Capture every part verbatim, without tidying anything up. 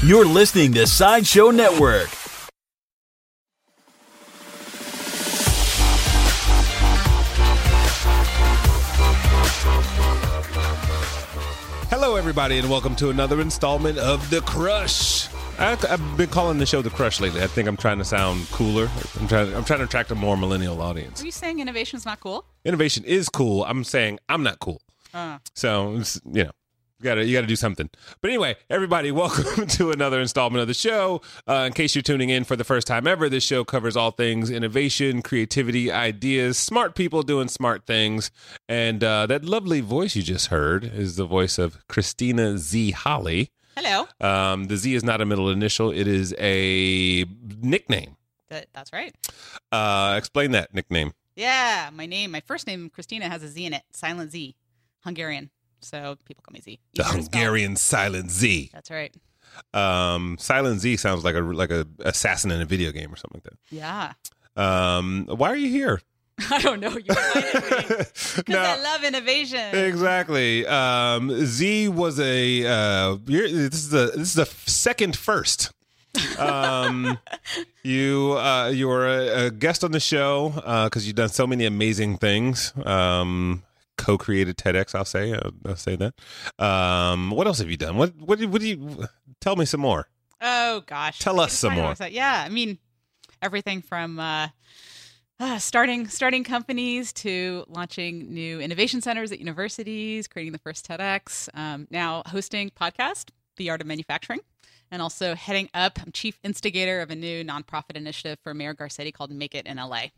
You're listening to Sideshow Network. Hello, everybody, and welcome to another installment of The Crush. I, I've been calling the show The Crush lately. I think I'm trying to sound cooler. I'm trying, I'm trying to attract a more millennial audience. Are you saying innovation's not cool? Innovation is cool. I'm saying I'm not cool. Uh. So, it's, you know. You gotta, you gotta do something. But anyway, everybody, welcome to another installment of the show. Uh, in case you're tuning in for the first time ever, this show covers all things innovation, creativity, ideas, smart people doing smart things. And uh, that lovely voice you just heard is the voice of Christina Z. Holly. Hello. Um, the Z is not a middle initial. It is a nickname. That, that's right. Uh, explain that nickname. Yeah, my name, my first name, Christina, has a Z in it. Silent Z. Hungarian. So people call me Z. The Hungarian Silent Z. That's right. Um, Silent Z sounds like a like a assassin in a video game or something like that. Yeah. Um, why are you here? I don't know. You invited me because No. I love innovation. Exactly. Um, Z was a. Uh, you're, this is the this is the second first. um, you uh, you were a, a guest on the show because uh, you've done so many amazing things. Um. Co-created TEDx, I'll say. I'll, I'll say that. Um, what else have you done? What what do you, what do you tell me some more? Oh gosh, Tell us some more. Yeah, I mean everything from uh, uh, starting starting companies to launching new innovation centers at universities, creating the first TEDx, um, now hosting podcast, The Art of Manufacturing, and also heading up. I'm chief instigator of a new nonprofit initiative for Mayor Garcetti called Make It in L A.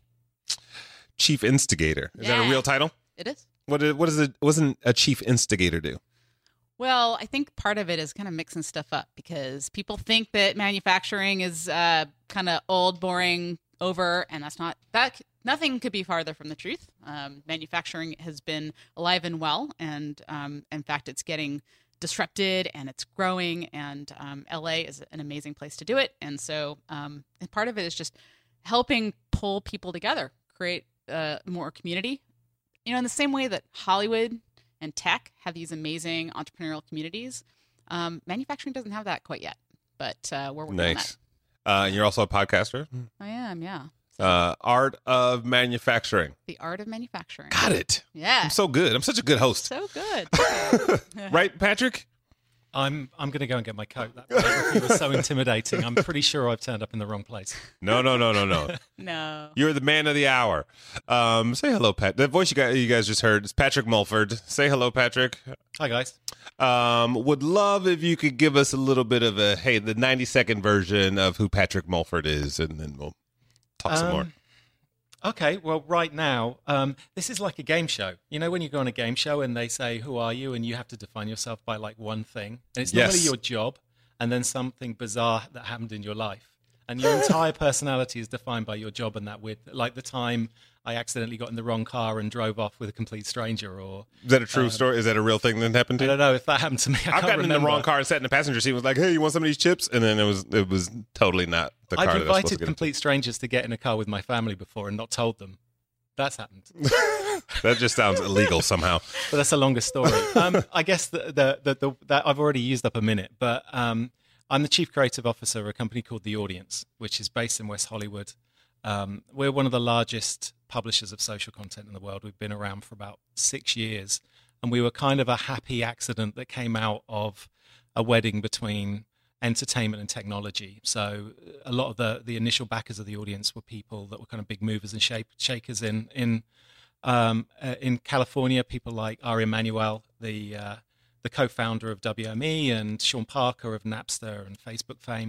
Chief instigator. Is Yeah. that a real title? It is. What is, what is it? What does a chief instigator do? Well, I think part of it is kind of mixing stuff up because people think that manufacturing is uh, kind of old, boring, over, and that's not that. Nothing could be farther from the truth. Um, manufacturing has been alive and well, and um, in fact, it's getting disrupted and it's growing. And um, L A is an amazing place to do it. And so, um, and part of it is just helping pull people together, create uh, more community. You know, in the same way that Hollywood and tech have these amazing entrepreneurial communities, um, manufacturing doesn't have that quite yet. But uh, we're working Nice. on that. Uh, you're also a podcaster. I am, yeah. Uh, Art of Manufacturing. The Art of Manufacturing. Got it. Yeah. I'm so good. I'm such a good host. So good. Right, Patrick? I'm I'm going to go and get my coat. That biography was so intimidating. I'm pretty sure I've turned up in the wrong place. No, no, no, no, no. No. You're the man of the hour. Um, say hello, Pat. The voice you guys, you guys just heard is Patrick Mulford. Say hello, Patrick. Hi, guys. Um, would love if you could give us a little bit of a, hey, the ninety second version of who Patrick Mulford is, and then we'll talk some Um, more. Okay, well, right now, um, this is like a game show. You know when you go on a game show and they say, who are you? And you have to define yourself by like one thing. And it's normally Yes. your job and then something bizarre that happened in your life. And your entire personality is defined by your job and that weird, like the time I accidentally got in the wrong car and drove off with a complete stranger, or Is that a true story? Is that a real thing that happened to I you? don't know if that happened to me. I I've can't gotten in the remember. wrong car and sat in the passenger seat and was like, hey, you want some of these chips? And then it was it was totally not the car I've that I was supposed to invited get into. complete strangers to get in a car with my family before and not told them. That's happened. That just sounds illegal somehow. But that's a longer story. Um, I guess the, the, the, the, that I've already used up a minute, but um, I'm the chief creative officer of a company called The Audience, which is based in West Hollywood. Um, we're one of the largest publishers of social content in the world. We've been around for about six years, and we were kind of a happy accident that came out of a wedding between entertainment and technology. So a lot of the the initial backers of The Audience were people that were kind of big movers and shape, shakers in in um, uh, in California. People like Ari Emanuel, the uh, the co-founder of W M E, and Sean Parker of Napster and Facebook fame,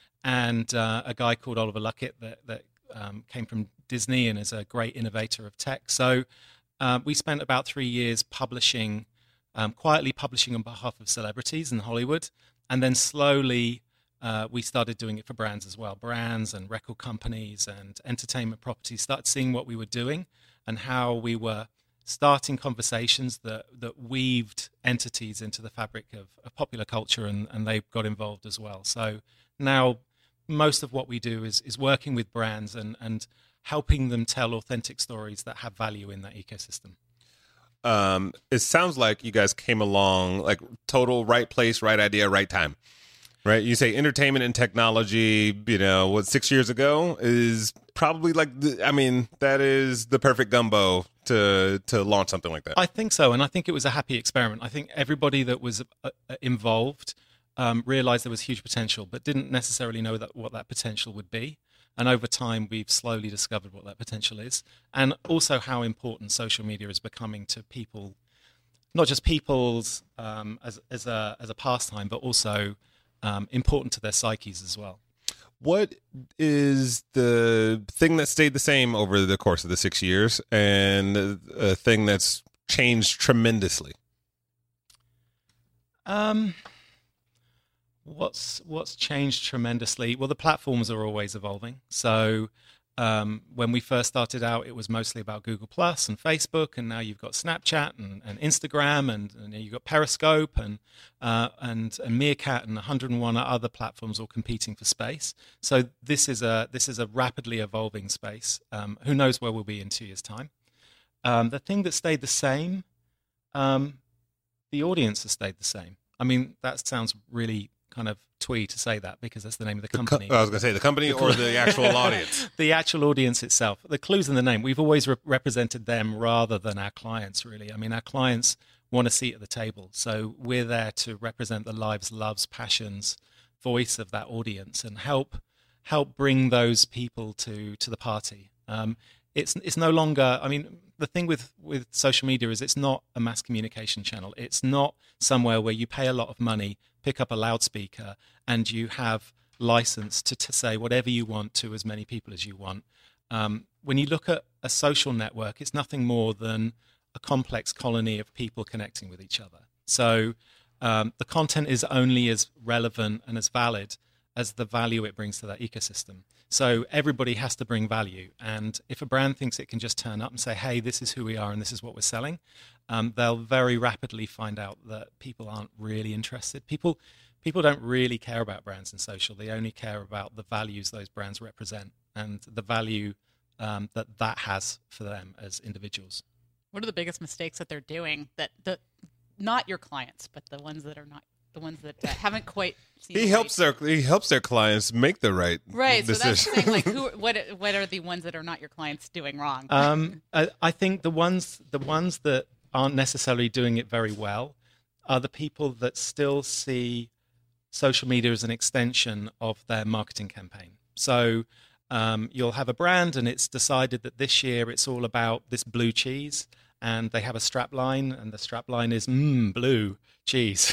and uh, a guy called Oliver Luckett that that um, came from Disney and is a great innovator of tech. So uh, we spent about three years publishing, um, quietly publishing on behalf of celebrities in Hollywood. And then slowly, uh, we started doing it for brands as well. Brands and record companies and entertainment properties started seeing what we were doing and how we were starting conversations that, that weaved entities into the fabric of, of popular culture, and, and they got involved as well. So now most of what we do is, is working with brands and, and helping them tell authentic stories that have value in that ecosystem. Um, it sounds like you guys came along like total right place, right idea, right time. Right? You say entertainment and technology, you know, what, six years ago is probably like, the, I mean, that is the perfect gumbo to to launch something like that. I think so, and I think it was a happy experiment. I think everybody that was uh, involved um, realized there was huge potential, but didn't necessarily know that what that potential would be. And over time, we've slowly discovered what that potential is, and also how important social media is becoming to people, not just people's um, as as a as a pastime, but also um, important to their psyches as well. What is the thing that stayed the same over the course of the six years, and a thing that's changed tremendously? Um. What's what's changed tremendously? Well, the platforms are always evolving. So um, when we first started out, it was mostly about Google Plus and Facebook, and now you've got Snapchat and, and Instagram, and, and you've got Periscope and, uh, and and Meerkat and one hundred and one other platforms all competing for space. So this is a this is a rapidly evolving space. Um, who knows where we'll be in two years' time? Um, the thing that stayed the same, um, the audience has stayed the same. I mean, that sounds really kind of twee to say that because that's the name of the company. The co- I was going to say the company or the actual audience. The actual audience itself. The clue's in the name. We've always re- represented them rather than our clients, really. I mean, our clients want a seat at the table. So we're there to represent the lives, loves, passions, voice of that audience and help help bring those people to, to the party. Um, it's it's no longer, I mean, the thing with, with social media is it's not a mass communication channel. It's not somewhere where you pay a lot of money, pick up a loudspeaker, and you have license to, to say whatever you want to as many people as you want. Um, when you look at a social network, it's nothing more than a complex colony of people connecting with each other. So um, the content is only as relevant and as valid as the value it brings to that ecosystem. So everybody has to bring value. And if a brand thinks it can just turn up and say, hey, this is who we are and this is what we're selling, um, they'll very rapidly find out that people aren't really interested. People people don't really care about brands in social. They only care about the values those brands represent and the value um, that that has for them as individuals. What are the biggest mistakes that they're doing that the not your clients, but the ones that are not the ones that uh, haven't quite seen He the helps light? their he helps their clients make the right right. decision. So that's the thing. Like, who? What? What are the ones that are not your clients doing wrong? Um, I, I think the ones the ones that aren't necessarily doing it very well are the people that still see social media as an extension of their marketing campaign. So um, you'll have a brand, and it's decided that this year it's all about this blue cheese, and they have a strap line, and the strap line is mmm blue cheese.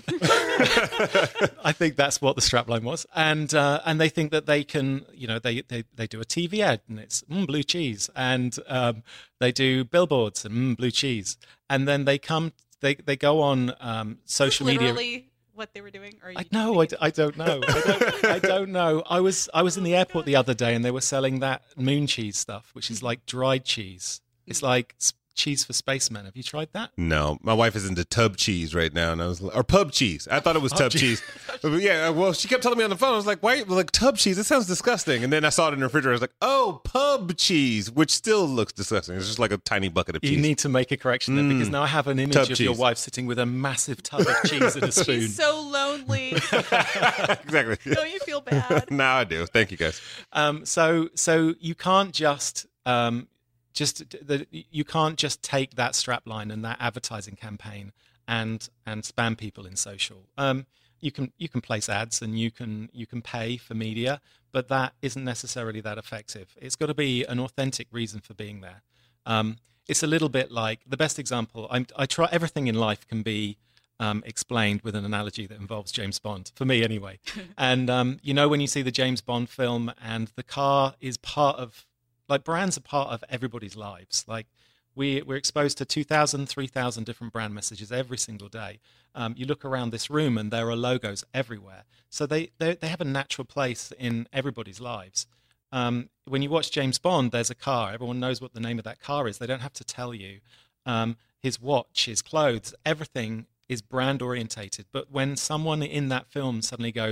I think that's what the strapline was, and uh, and they think that they can, you know, they they, they do a T V ad and it's mm, blue cheese, and um, they do billboards and mm, blue cheese, and then they come, they they go on um, social Is this media. literally what they were doing? Or are you I just know, I, thinking- d- I don't know, I don't, I don't know. I was I was in the airport the other day, and they were selling that moon cheese stuff, which is like dried cheese. It's like s- cheese for spacemen. Have you tried that? No, my wife is into tub cheese right now, and I was or pub cheese. I thought it was tub cheese. But yeah, well, she kept telling me on the phone. I was like, "Why, like tub cheese? It sounds disgusting." And then I saw it in the refrigerator. I was like, "Oh, pub cheese," which still looks disgusting. It's just like a tiny bucket of cheese. You need to make a correction there because now I have an image Tub of your cheese. wife sitting with a massive tub of cheese and a spoon. She's so lonely. Exactly. Don't you feel bad? Now I do. Thank you, guys. Um, so so you can't just um, just the, you can't just take that strapline and that advertising campaign and and spam people in social. Um, you can you can place ads and you can you can pay for media, but that isn't necessarily that effective. It's got to be an authentic reason for being there. Um, it's a little bit like the best example. I'm, I try everything in life can be um, explained with an analogy that involves James Bond, for me anyway. And um, you know, when you see the James Bond film and the car is part of, like brands are part of everybody's lives. Like we, we're exposed to two thousand, three thousand different brand messages every single day. Um, you look around this room and there are logos everywhere. So they, they, they have a natural place in everybody's lives. Um, when you watch James Bond, there's a car. Everyone knows what the name of that car is. They don't have to tell you. Um, his watch, his clothes, everything is brand orientated. But when someone in that film suddenly goes,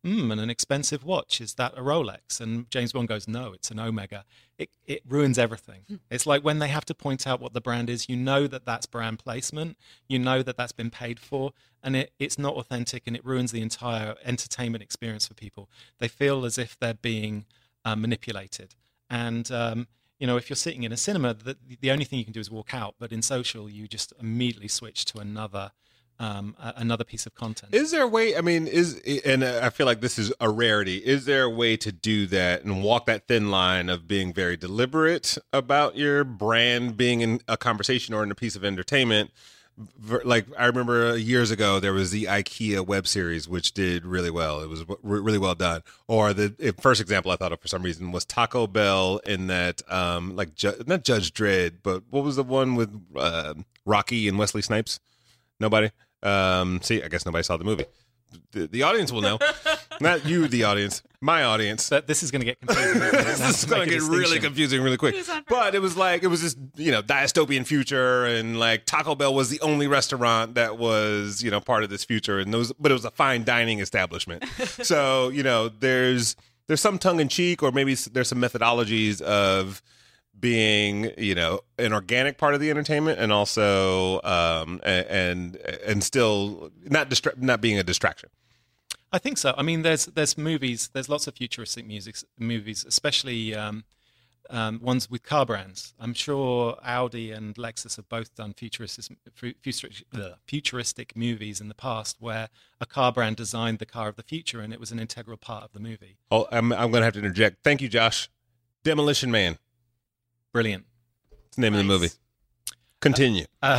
hmm, and an expensive watch, is that a Rolex? And James Bond goes, no, it's an Omega. It, it ruins everything. It's like when they have to point out what the brand is, you know that that's brand placement, you know that that's been paid for, and it, it's not authentic, and it ruins the entire entertainment experience for people. They feel as if they're being uh, manipulated. And, um, you know, if you're sitting in a cinema, the, the only thing you can do is walk out, but in social, you just immediately switch to another Um, a- another piece of content. Is there a way? I mean, is and I feel like this is a rarity. Is there a way to do that and walk that thin line of being very deliberate about your brand being in a conversation or in a piece of entertainment? Ver- Like I remember years ago, there was the IKEA web series, which did really well. It was w- really well done. Or the if- first example I thought of for some reason was Taco Bell in that, um, like ju- not Judge Dredd, but what was the one with uh, Rocky and Wesley Snipes? Nobody. Um, see, I guess nobody saw the movie. The, the audience will know. Not you, the audience. My audience. But this is going to get confusing. isn't it? This Now is to going make to a get really distinction. confusing really quick. Who's on first? But it was like, it was this, you know, dystopian future, and like Taco Bell was the only restaurant that was, you know, part of this future. And those, but it was a fine dining establishment. So, you know, there's, there's some tongue in cheek, or maybe s- there's some methodologies of being, you know, an organic part of the entertainment, and also, um, a- and, and still not distra- not being a distraction. I think so. I mean, there's there's movies, there's lots of futuristic music movies, especially um, um, ones with car brands. I'm sure Audi and Lexus have both done futuristic futuristic, futuristic movies in the past, where a car brand designed the car of the future, and it was an integral part of the movie. Oh, I'm, I'm going to have to interject. Thank you, Josh. Demolition Man. Brilliant. It's the name of the Nice. movie. Continue. Uh,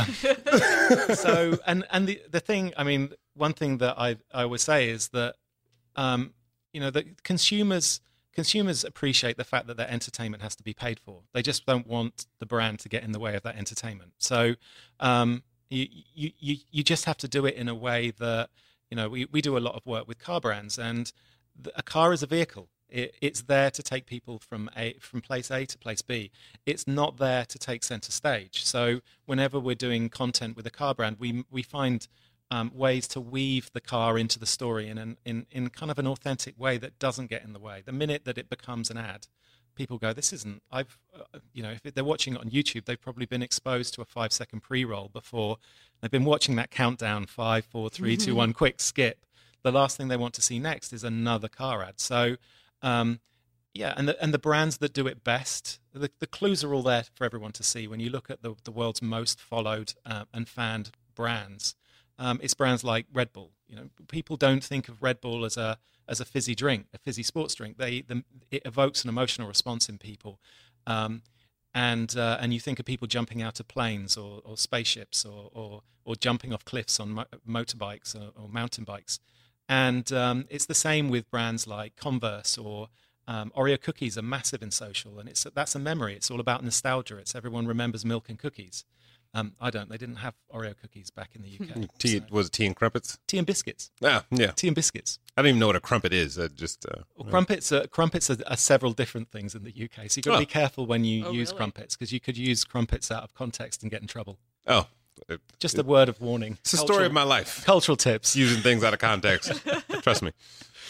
so, and and the the thing, I mean, one thing that I I would say is that, um, you know, that consumers consumers appreciate the fact that their entertainment has to be paid for. They just don't want the brand to get in the way of that entertainment. So, um, you you you you just have to do it in a way that, you know, we we do a lot of work with car brands, and the, a car is a vehicle. It, it's there to take people from a from place A to place B. It's not there to take center stage. So whenever we're doing content with a car brand, we we find um, ways to weave the car into the story in an in in kind of an authentic way that doesn't get in the way. The minute that it becomes an ad, people go, "This isn't." I've uh, you know, if they're watching it on YouTube, they've probably been exposed to a five second pre roll before. They've been watching that countdown: five, four, three, two, one, quick skip. The last thing they want to see next is another car ad. So. Um, yeah, and the and the brands that do it best, the, the clues are all there for everyone to see. When you look at the, the world's most followed uh, and fanned brands, um, it's brands like Red Bull. You know, people don't think of Red Bull as a as a fizzy drink, a fizzy sports drink. They the, it evokes an emotional response in people, um, and uh, and you think of people jumping out of planes or, or spaceships or, or or jumping off cliffs on mo- motorbikes or, or mountain bikes. And um, it's the same with brands like Converse or um, Oreo cookies are massive in social, and it's that's a memory. It's all about nostalgia. It's everyone remembers milk and cookies. Um, I don't. They didn't have Oreo cookies back in the U K. Tea, so- was it tea and crumpets? tea and biscuits. Ah, yeah. Tea and biscuits. I don't even know what a crumpet is. I just uh, Well, crumpets are crumpets are, are several different things in the U K. So you've got to Oh. be careful when you Oh, use really? crumpets, because you could use crumpets out of context and get in trouble. oh, it- Just a word of warning. it's the story of my life. cultural tips. Using things out of context. Trust me.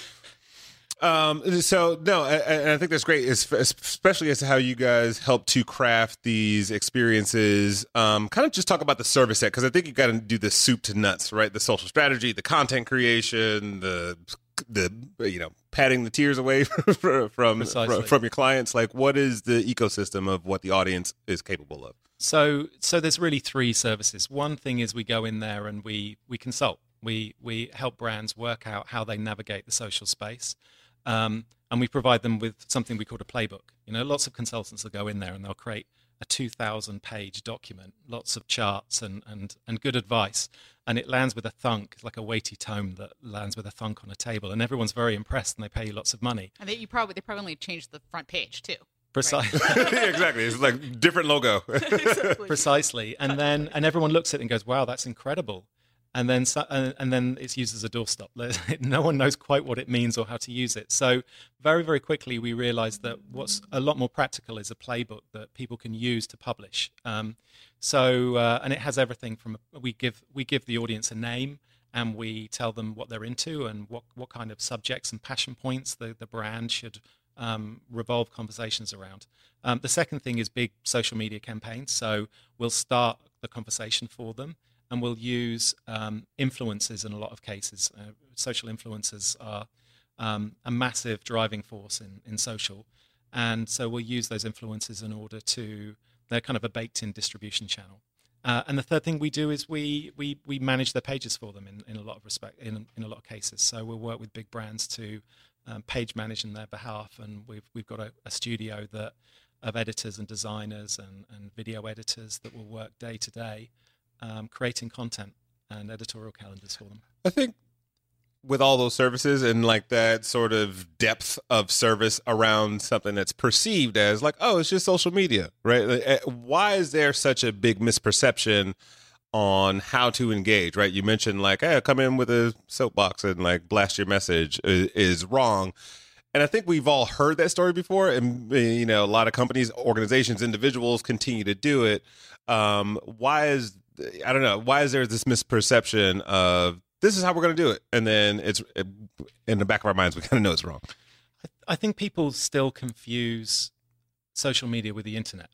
Um, so no, I, I I think that's great, es- especially as to how you guys help to craft these experiences. Um, kind of just talk about the service set, because I think you got to do the soup to nuts, right? The social strategy, the content creation, the the you know patting the tears away from from, Precisely. from your clients. Like, what is the ecosystem of what the audience is capable of? So, so there's really three services. One thing is we go in there and we we consult. We we help brands work out how they navigate the social space, um, and we provide them with something we call a playbook. You know, lots of consultants will go in there and they'll create a two thousand page document, lots of charts and and and good advice, and it lands with a thunk. It's like a weighty tome that lands with a thunk on a table, and everyone's very impressed and they pay you lots of money. And they, you probably they probably only changed the front page too. Precisely. Exactly. It's like different logo. Precisely, and then and everyone looks at it and goes, "Wow, that's incredible." And then so, and, and then it's used as a doorstop. No one knows quite what it means or how to use it. So very very quickly we realized that what's a lot more practical is a playbook that people can use to publish. Um, so uh, and it has everything from we give we give the audience a name and we tell them what they're into and what, what kind of subjects and passion points the, the brand should um, revolve conversations around. Um, the second thing is big social media campaigns. So we'll start the conversation for them, and we'll use um, influencers in a lot of cases. Uh, social influencers are um, a massive driving force in, in social. And so we'll use those influencers in order to, they're kind of a baked-in distribution channel. Uh, and the third thing we do is we we we manage their pages for them in, in a lot of respect, in in a lot of cases. So we'll work with big brands to um, page manage on their behalf, and we've we've got a, a studio that of editors and designers and, and video editors that will work day to day, um, creating content and editorial calendars for them. I think with all those services and like that sort of depth of service around something that's perceived as like, oh, it's just social media, right? Why is there such a big misperception on how to engage, right? You mentioned like, hey, come in with a soapbox and like blast your message is, is wrong. And I think we've all heard that story before. And, you know, a lot of companies, organizations, individuals continue to do it. Um, why is, I don't know, why is there this misperception of, this is how we're going to do it, and then it's in the back of our minds we kind of know it's wrong? I think people still confuse social media with the internet,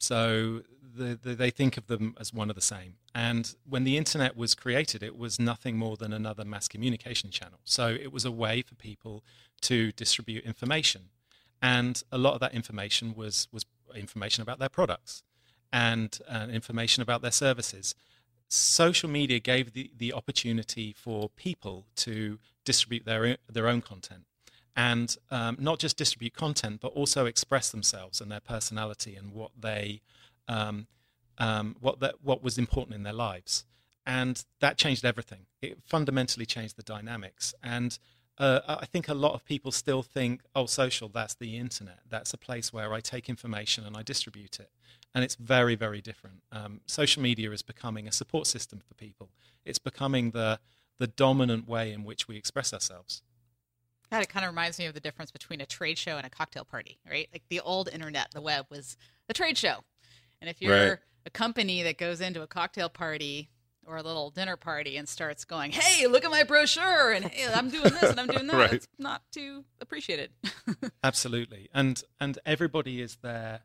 so the, the, they think of them as one of the same. And when the internet was created, it was nothing more than another mass communication channel. So it was a way for people to distribute information, and a lot of that information was was information about their products and uh, information about their services. Social media gave the, the opportunity for people to distribute their their own content, and um, not just distribute content, but also express themselves and their personality and what they um, um, what that what was important in their lives, and that changed everything. It fundamentally changed the dynamics, and uh, I think a lot of people still think, oh, social, that's the internet, that's a place where I take information and I distribute it. And it's very, very different. Um, social media is becoming a support system for people. It's becoming the the dominant way in which we express ourselves. God, it kind of reminds me of the difference between a trade show and a cocktail party, right? Like the old internet, the web was a trade show. And if you're Right. a company that goes into a cocktail party or a little dinner party and starts going, hey, look at my brochure, and hey, I'm doing this and I'm doing that, Right. it's not too appreciated. Absolutely. And and everybody is there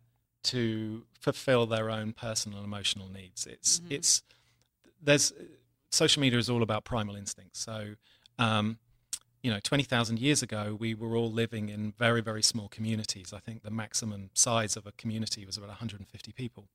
to fulfill their own personal and emotional needs. It's Mhm. it's there's social media is all about primal instincts. So um, you know, twenty thousand years ago, we were all living in very, very small communities. I think the maximum size of a community was about one hundred fifty people.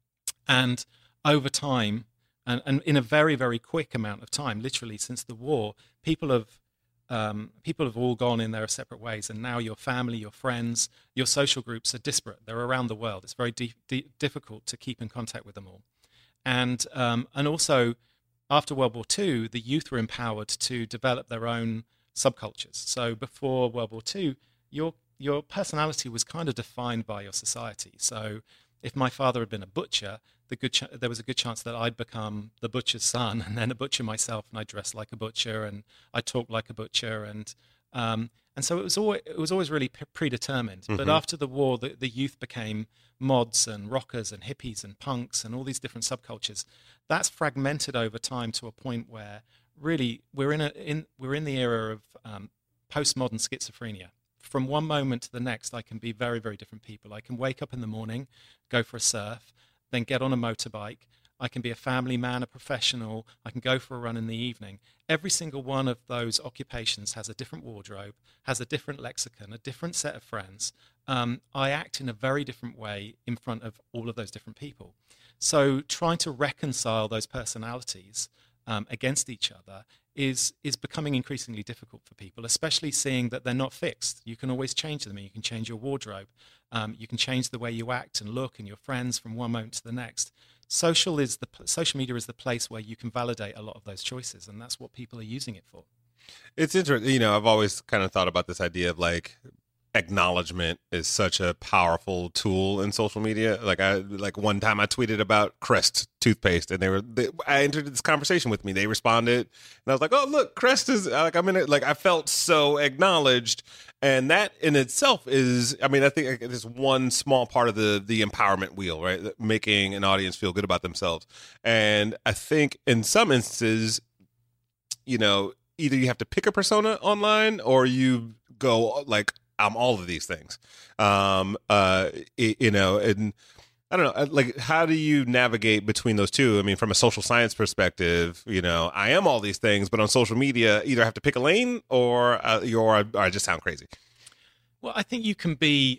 And over time, and, and in a very, very quick amount of time, literally since the war, people have Um, people have all gone in their separate ways, and now your family, your friends, your social groups are disparate. They're around the world. It's very di- di- difficult to keep in contact with them all. And um, and also, after World War Two, the youth were empowered to develop their own subcultures. So before World War Two, your your personality was kind of defined by your society. So if my father had been a butcher, the good ch- there was a good chance that I'd become the butcher's son, and then a butcher myself, and I dressed like a butcher, and I talked like a butcher, and um, and so it was always it was always really p- predetermined. Mm-hmm. But after the war, the, the youth became mods and rockers and hippies and punks and all these different subcultures. That's fragmented over time to a point where really we're in a in we're in the era of um, postmodern schizophrenia. From one moment to the next, I can be very, very different people. I can wake up in the morning, go for a surf, then get on a motorbike. I can be a family man, a professional. I can go for a run in the evening. Every single one of those occupations has a different wardrobe, has a different lexicon, a different set of friends. Um, I act in a very different way in front of all of those different people. So trying to reconcile those personalities um, against each other is is becoming increasingly difficult for people, especially seeing that they're not fixed. You can always change them. You can change your wardrobe. Um, you can change the way you act and look and your friends from one moment to the next. Social is the social media is the place where you can validate a lot of those choices, and that's what people are using it for. It's interesting. You know, I've always kind of thought about this idea of like acknowledgement is such a powerful tool in social media. Like I, like one time I tweeted about Crest toothpaste, and they were, they, I entered this conversation with me. They responded, and I was like, "Oh, look, Crest is like I'm in it." Like I felt so acknowledged, and that in itself is, I mean, I think it's one small part of the the empowerment wheel, right? Making an audience feel good about themselves, and I think in some instances, you know, either you have to pick a persona online or you go like, I'm all of these things. Um, uh, it, you know, and I don't know, like, how do you navigate between those two? I mean, from a social science perspective, you know, I am all these things, but on social media, either I have to pick a lane or, uh, or, I, or I just sound crazy. Well, I think you can be,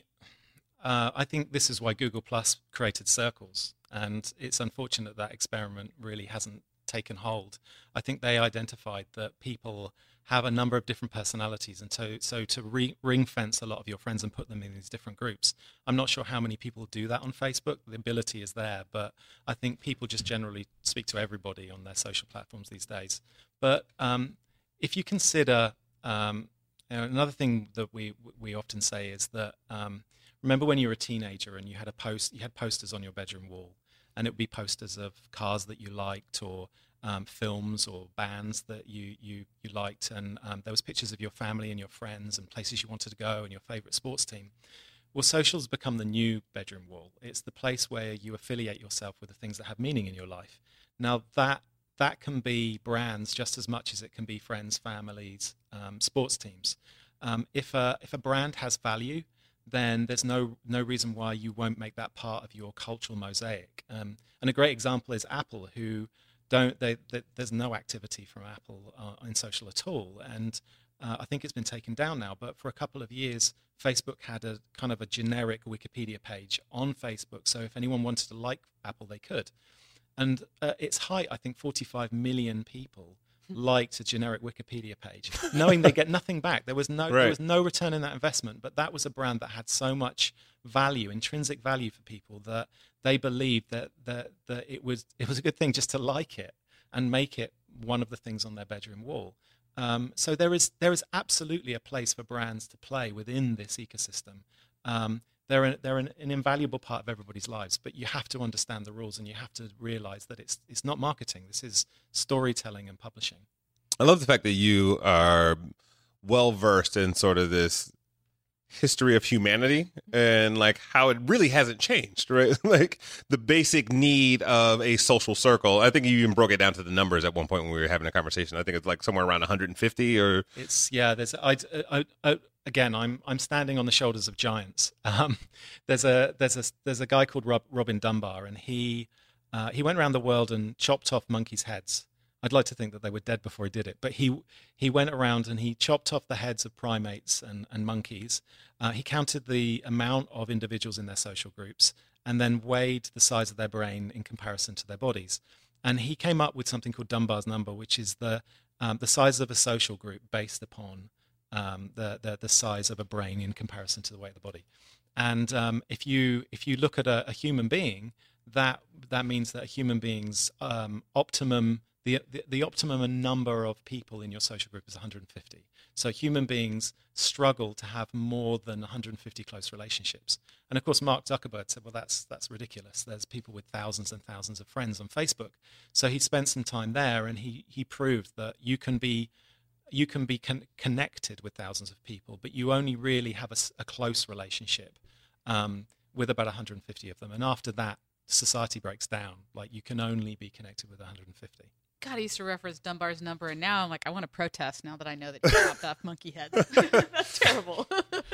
uh, I think this is why Google Plus created Circles. And it's unfortunate that experiment really hasn't taken hold. I think they identified that people have a number of different personalities, and so so to re- ring fence a lot of your friends and put them in these different groups. I'm not sure how many people do that on Facebook. The ability is there, but I think people just generally speak to everybody on their social platforms these days. But um, if you consider um, you know, another thing that we we often say is that um, remember when you were a teenager and you had a post, you had posters on your bedroom wall, and it would be posters of cars that you liked or Um, films or bands that you you you liked, and um, there was pictures of your family and your friends and places you wanted to go and your favorite sports team. Well, social's become the new bedroom wall. It's the place where you affiliate yourself with the things that have meaning in your life. Now that that can be brands just as much as it can be friends, families, um, sports teams. Um, if a if a brand has value, then there's no no reason why you won't make that part of your cultural mosaic. Um, and a great example is Apple, who Don't they, they? There's no activity from Apple uh, in social at all, and uh, I think it's been taken down now. But for a couple of years, Facebook had a kind of a generic Wikipedia page on Facebook, so if anyone wanted to like Apple, they could. And uh, its height, I think, forty-five million people liked a generic Wikipedia page, knowing they get nothing back. There was no Right. there was no return in that investment, but that was a brand that had so much value, intrinsic value for people, that they believed that that that it was it was a good thing just to like it and make it one of the things on their bedroom wall. Um, so there is there is absolutely a place for brands to play within this ecosystem. Um, they're an, they're an, an invaluable part of everybody's lives, but you have to understand the rules and you have to realize that it's it's not marketing. This is storytelling and publishing. I love the fact that you are well versed in sort of this history of humanity and like how it really hasn't changed, right? Like the basic need of a social circle. I think you even broke it down to the numbers at one point when we were having a conversation. I think it's like somewhere around one hundred fifty or It's yeah. There's I, I, I again. I'm I'm standing on the shoulders of giants. Um, there's a there's a there's a guy called Rob, Robin Dunbar, and he uh, he went around the world and chopped off monkeys' heads. I'd like to think that they were dead before he did it, but he he went around and he chopped off the heads of primates and, and monkeys. Uh, he counted the amount of individuals in their social groups and then weighed the size of their brain in comparison to their bodies. And he came up with something called Dunbar's number, which is the um, the size of a social group based upon um, the, the the size of a brain in comparison to the weight of the body. And um, if you if you look at a, a human being, that that means that a human being's um, optimum The, the the optimum number of people in your social group is one hundred fifty. So human beings struggle to have more than one hundred fifty close relationships. And of course, Mark Zuckerberg said, well, that's that's ridiculous. There's people with thousands and thousands of friends on Facebook. So he spent some time there, and he he proved that you can be you can be con- connected with thousands of people, but you only really have a, a close relationship um, with about one hundred fifty of them. And after that, society breaks down. Like you can only be connected with one hundred fifty. God, I used to reference Dunbar's number, and now I'm like, I want to protest now that I know that you chopped off monkey heads. That's terrible.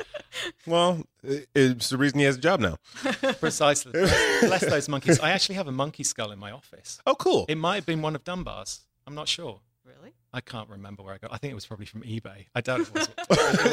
well, it's the reason he has a job now. Precisely. Bless those monkeys. I actually have a monkey skull in my office. Oh, cool. It might have been one of Dunbar's. I'm not sure. Really? I can't remember where I got. I think it was probably from eBay. I doubt it was. It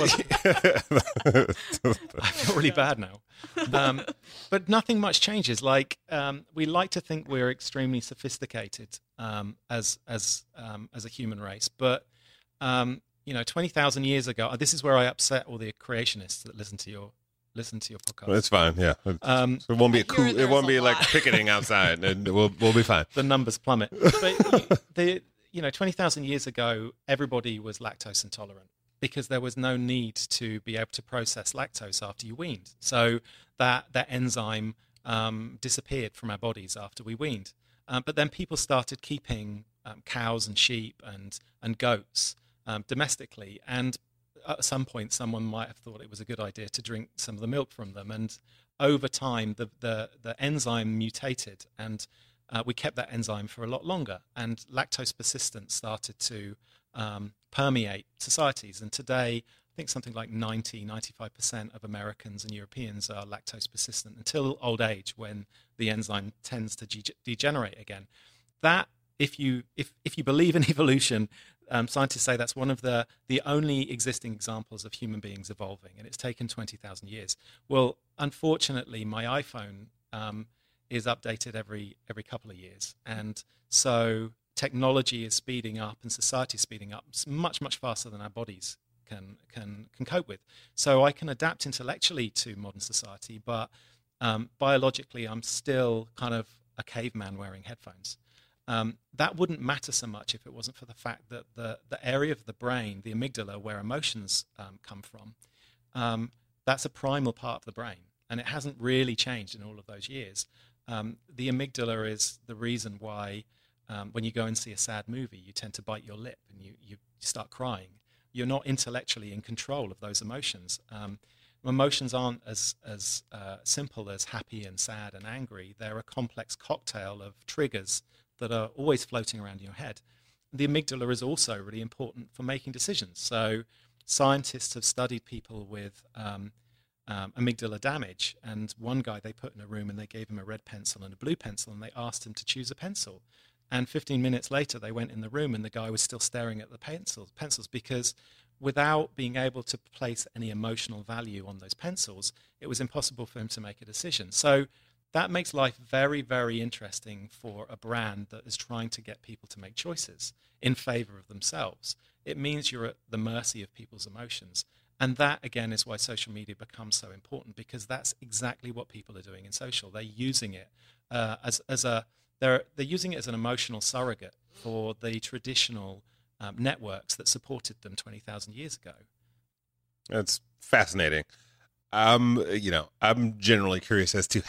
wasn't. I feel really bad now. Um, but nothing much changes. Like um, we like to think we're extremely sophisticated um, as as um, as a human race, but um, you know, twenty thousand years ago. This is where I upset all the creationists that listen to your listen to your podcast. It's fine. Yeah. Um, it won't be a I hear coup. It there's won't a be like lot. picketing outside, and we'll we'll be fine. The numbers plummet. But the you know, twenty thousand years ago, everybody was lactose intolerant because there was no need to be able to process lactose after you weaned. So that that enzyme um, disappeared from our bodies after we weaned. Um, but then people started keeping um, cows and sheep and and goats um, domestically, and at some point, someone might have thought it was a good idea to drink some of the milk from them. And over time, the the, the enzyme mutated, and uh, we kept that enzyme for a lot longer. And lactose persistence started to um, permeate societies. And today, I think something like ninety, ninety-five percent of Americans and Europeans are lactose persistent until old age, when the enzyme tends to ge- degenerate again. That, if you if if you believe in evolution, um, scientists say that's one of the the only existing examples of human beings evolving, and it's taken twenty thousand years. Well, unfortunately, my iPhone um, is updated every every couple of years, and so technology is speeding up and society is speeding up much much faster than our bodies can can can cope with. So I can adapt intellectually to modern society, but um, biologically I'm still kind of a caveman wearing headphones. Um, that wouldn't matter so much if it wasn't for the fact that the the area of the brain, the amygdala, where emotions um, come from, um, that's a primal part of the brain, and it hasn't really changed in all of those years. Um, the amygdala is the reason why um, when you go and see a sad movie, you tend to bite your lip and you, you start crying. You're not intellectually in control of those emotions. Um, emotions aren't as, as uh, simple as happy and sad and angry. They're a complex cocktail of triggers that are always floating around in your head. The amygdala is also really important for making decisions. So scientists have studied people with um, um, amygdala damage, and one guy they put in a room and they gave him a red pencil and a blue pencil, and they asked him to choose a pencil. And fifteen minutes later, they went in the room and the guy was still staring at the pencils, pencils because without being able to place any emotional value on those pencils, it was impossible for him to make a decision. So that makes life very, very interesting for a brand that is trying to get people to make choices in favor of themselves. It means you're at the mercy of people's emotions. And that, again, is why social media becomes so important, because that's exactly what people are doing in social. They're using it uh, as, as a, they're, they're using it as an emotional surrogate for the traditional um, networks that supported them twenty thousand years ago. That's fascinating. Um, you know, I'm generally curious as to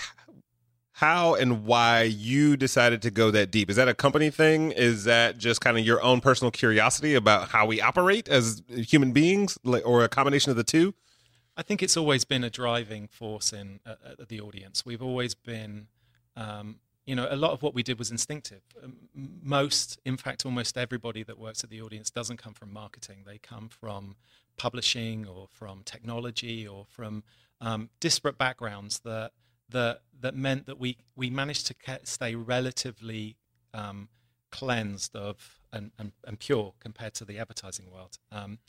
how and why you decided to go that deep. Is that a company thing? Is that just kind of your own personal curiosity about how we operate as human beings, or a combination of the two? I think it's always been a driving force in uh, uh, the audience. We've always been, um, you know, a lot of what we did was instinctive. Most, in fact, almost everybody that works at the audience doesn't come from marketing. They come from publishing or from technology or from um, disparate backgrounds that that that meant that we we managed to stay relatively um, cleansed of and, and, and pure compared to the advertising world. Um,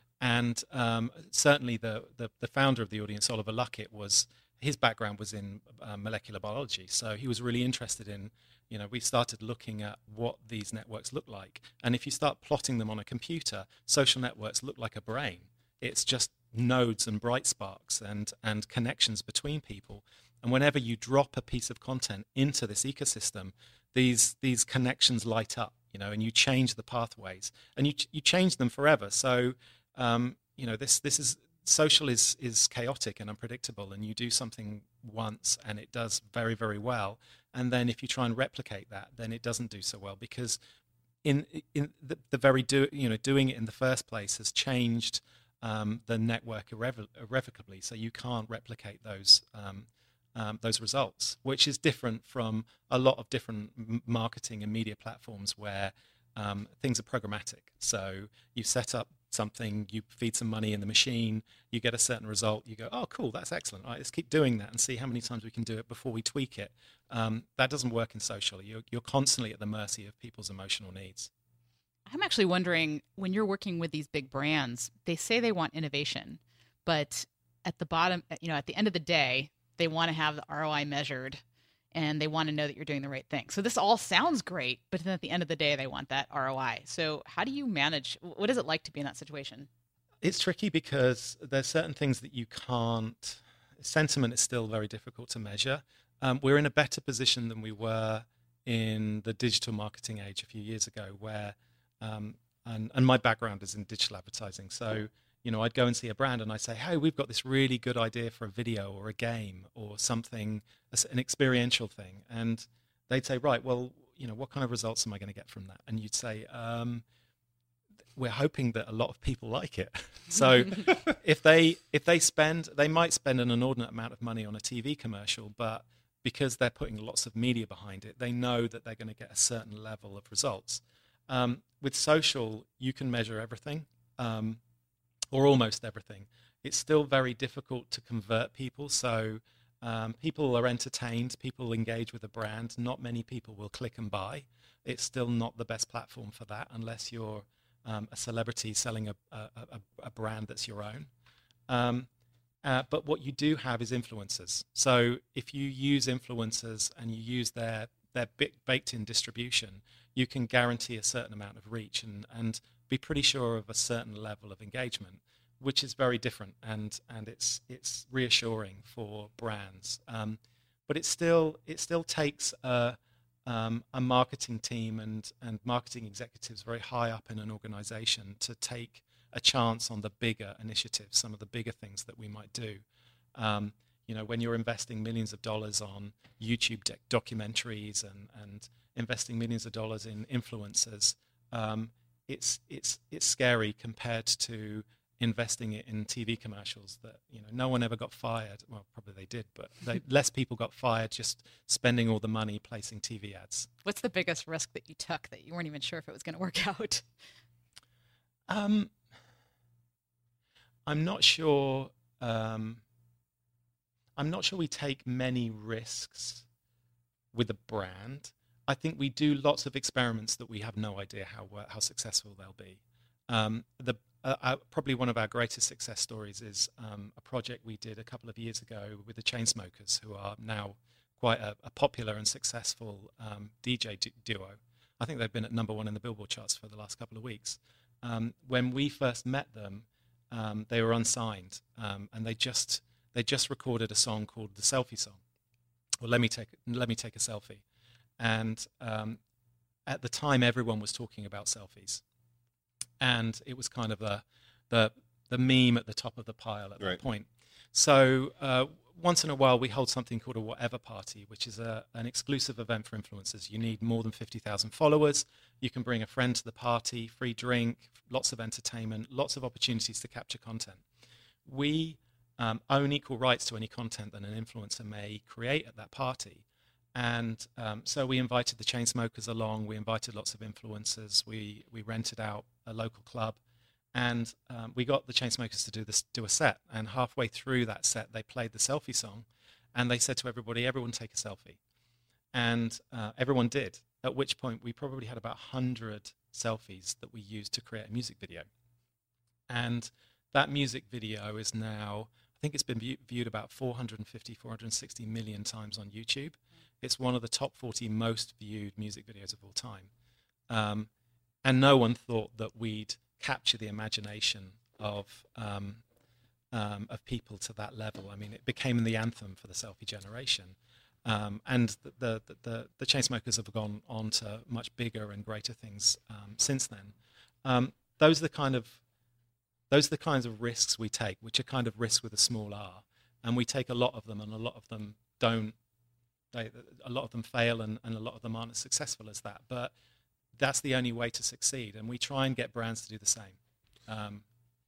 and um, certainly the, the the founder of the audience, Oliver Luckett, was his background was in uh, molecular biology, so he was really interested in. You know, we started looking at what these networks look like, and if you start plotting them on a computer, social networks look like a brain. It's just nodes and bright sparks and and connections between people. And whenever you drop a piece of content into this ecosystem, these these connections light up, you know, and you change the pathways, and you you change them forever. So, um, you know, this this is social is is chaotic and unpredictable, and you do something once and it does very very well, and then if you try and replicate that, then it doesn't do so well, because in in the, the very do you know doing it in the first place has changed um, the network irrevo- irrevocably. So you can't replicate those. Um, Um, those results, which is different from a lot of different m- marketing and media platforms where um, things are programmatic. So you set up something, you feed some money in the machine, you get a certain result, you go, oh, cool, that's excellent. All right, let's keep doing that and see how many times we can do it before we tweak it. Um, that doesn't work in social. You're, you're constantly at the mercy of people's emotional needs. I'm actually wondering, when you're working with these big brands, they say they want innovation, but at the bottom, you know, at the end of the day, they want to have the R O I measured, and they want to know that you're doing the right thing. So this all sounds great, but then at the end of the day, they want that R O I. So how do you manage? What is it like to be in that situation? It's tricky because there's certain things that you can't. Sentiment is still very difficult to measure. Um, we're in a better position than we were in the digital marketing age a few years ago, where, um, and, and my background is in digital advertising. So, you know, I'd go and see a brand and I'd say, hey, we've got this really good idea for a video or a game or something, an experiential thing. And they'd say, right, well, you know, what kind of results am I going to get from that? And you'd say, um, we're hoping that a lot of people like it. So if they if they spend, they might spend an inordinate amount of money on a T V commercial, but because they're putting lots of media behind it, they know that they're going to get a certain level of results. Um, with social, you can measure everything, um, or almost everything. It's still very difficult to convert people. So um, people are entertained, people engage with a brand. Not many people will click and buy. It's still not the best platform for that unless you're um, a celebrity selling a, a, a, a brand that's your own. Um, uh, but what you do have is influencers. So if you use influencers and you use their, their baked-in distribution, you can guarantee a certain amount of reach and, and be pretty sure of a certain level of engagement, which is very different, and and it's it's reassuring for brands. Um, but it still it still takes a um, a marketing team and and marketing executives very high up in an organization to take a chance on the bigger initiatives, some of the bigger things that we might do. Um, you know, when you're investing millions of dollars on YouTube doc- documentaries and and investing millions of dollars in influencers, um, it's it's it's scary compared to investing it in T V commercials that, you know, no one ever got fired. Well, probably they did, but they, less people got fired just spending all the money placing T V ads. What's the biggest risk that you took that you weren't even sure if it was going to work out? Um, I'm not sure. Um, I'm not sure we take many risks with a brand. I think we do lots of experiments that we have no idea how how successful they'll be. Um, the Uh, uh, probably one of our greatest success stories is um, a project we did a couple of years ago with the Chainsmokers, who are now quite a, a popular and successful um, D J du- duo. I think they've been at number one in the Billboard charts for the last couple of weeks. Um, when we first met them, um, they were unsigned, um, and they just they just recorded a song called the Selfie Song. Well, let me take let me take a selfie, and um, at the time, everyone was talking about selfies. And it was kind of the, the the meme at the top of the pile at that Right. point. So uh, once in a while, we hold something called a whatever party, which is a, an exclusive event for influencers. You need more than fifty thousand followers. You can bring a friend to the party, free drink, lots of entertainment, lots of opportunities to capture content. We um, own equal rights to any content that an influencer may create at that party. And um, so we invited the Chainsmokers along. We invited lots of influencers. We we rented out a local club, and um, we got the Chainsmokers to do this, do a set. And halfway through that set, they played the Selfie Song, and they said to everybody, "Everyone take a selfie." And uh, everyone did. At which point, we probably had about one hundred selfies that we used to create a music video. And that music video is now, I think it's been view- viewed about four hundred fifty, four hundred sixty million times on YouTube. It's one of the top forty most viewed music videos of all time. Um, and no one thought that we'd capture the imagination of um, um, of people to that level. I mean, it became the anthem for the selfie generation. Um, and the, the, the, the Chainsmokers have gone on to much bigger and greater things um, since then. Um, those are the kind of those are the kinds of risks we take, which are kind of risks with a small r. And we take a lot of them, and a lot of them don't. They, a lot of them fail, and, and a lot of them aren't as successful as that. But that's the only way to succeed, and we try and get brands to do the same. Um,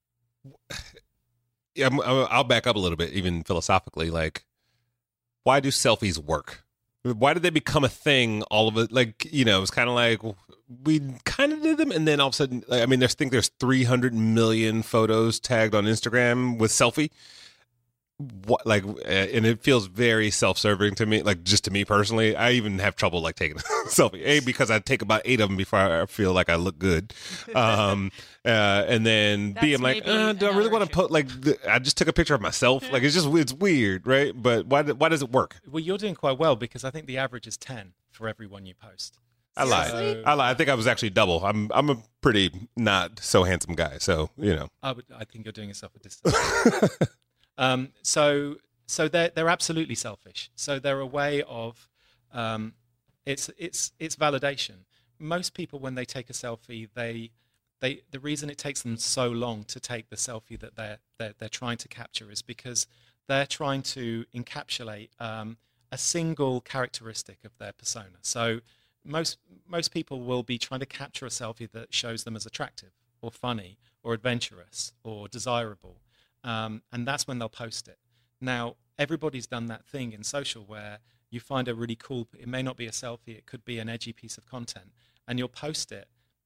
Yeah, I'm, I'll back up a little bit, even philosophically. Like, why do selfies work? Why did they become a thing? All of it, like, you know, it's kind of like we kind of did them, and then all of a sudden, like, I mean, there's I think there's three hundred million photos tagged on Instagram with selfie. What, like, uh, and it feels very self-serving to me, like, just to me personally. I even have trouble like taking a selfie, a because I take about eight of them before I feel like I look good, um uh and then b That's I'm like, maybe uh, do I really another want to issue. put like the, I just took a picture of myself, like, it's just it's weird, right? But why why does it work? well, you're doing quite well, because I think the average is ten for every one you post. I lied. Seriously? I lied. I think I was actually double. I'm I'm a pretty not so handsome guy, so you know. I would. I think you're doing yourself a disservice. um, so, so they're they're absolutely selfish. So they're a way of, um, it's it's it's validation. Most people, when they take a selfie, they they the reason it takes them so long to take the selfie that they're they're, they're trying to capture is because they're trying to encapsulate um, a single characteristic of their persona. So most most people will be trying to capture a selfie that shows them as attractive or funny or adventurous or desirable, um, and that's when they'll post it. Now, everybody's done that thing in social where you find a really cool, it may not be a selfie, it could be an edgy piece of content, and you'll post it,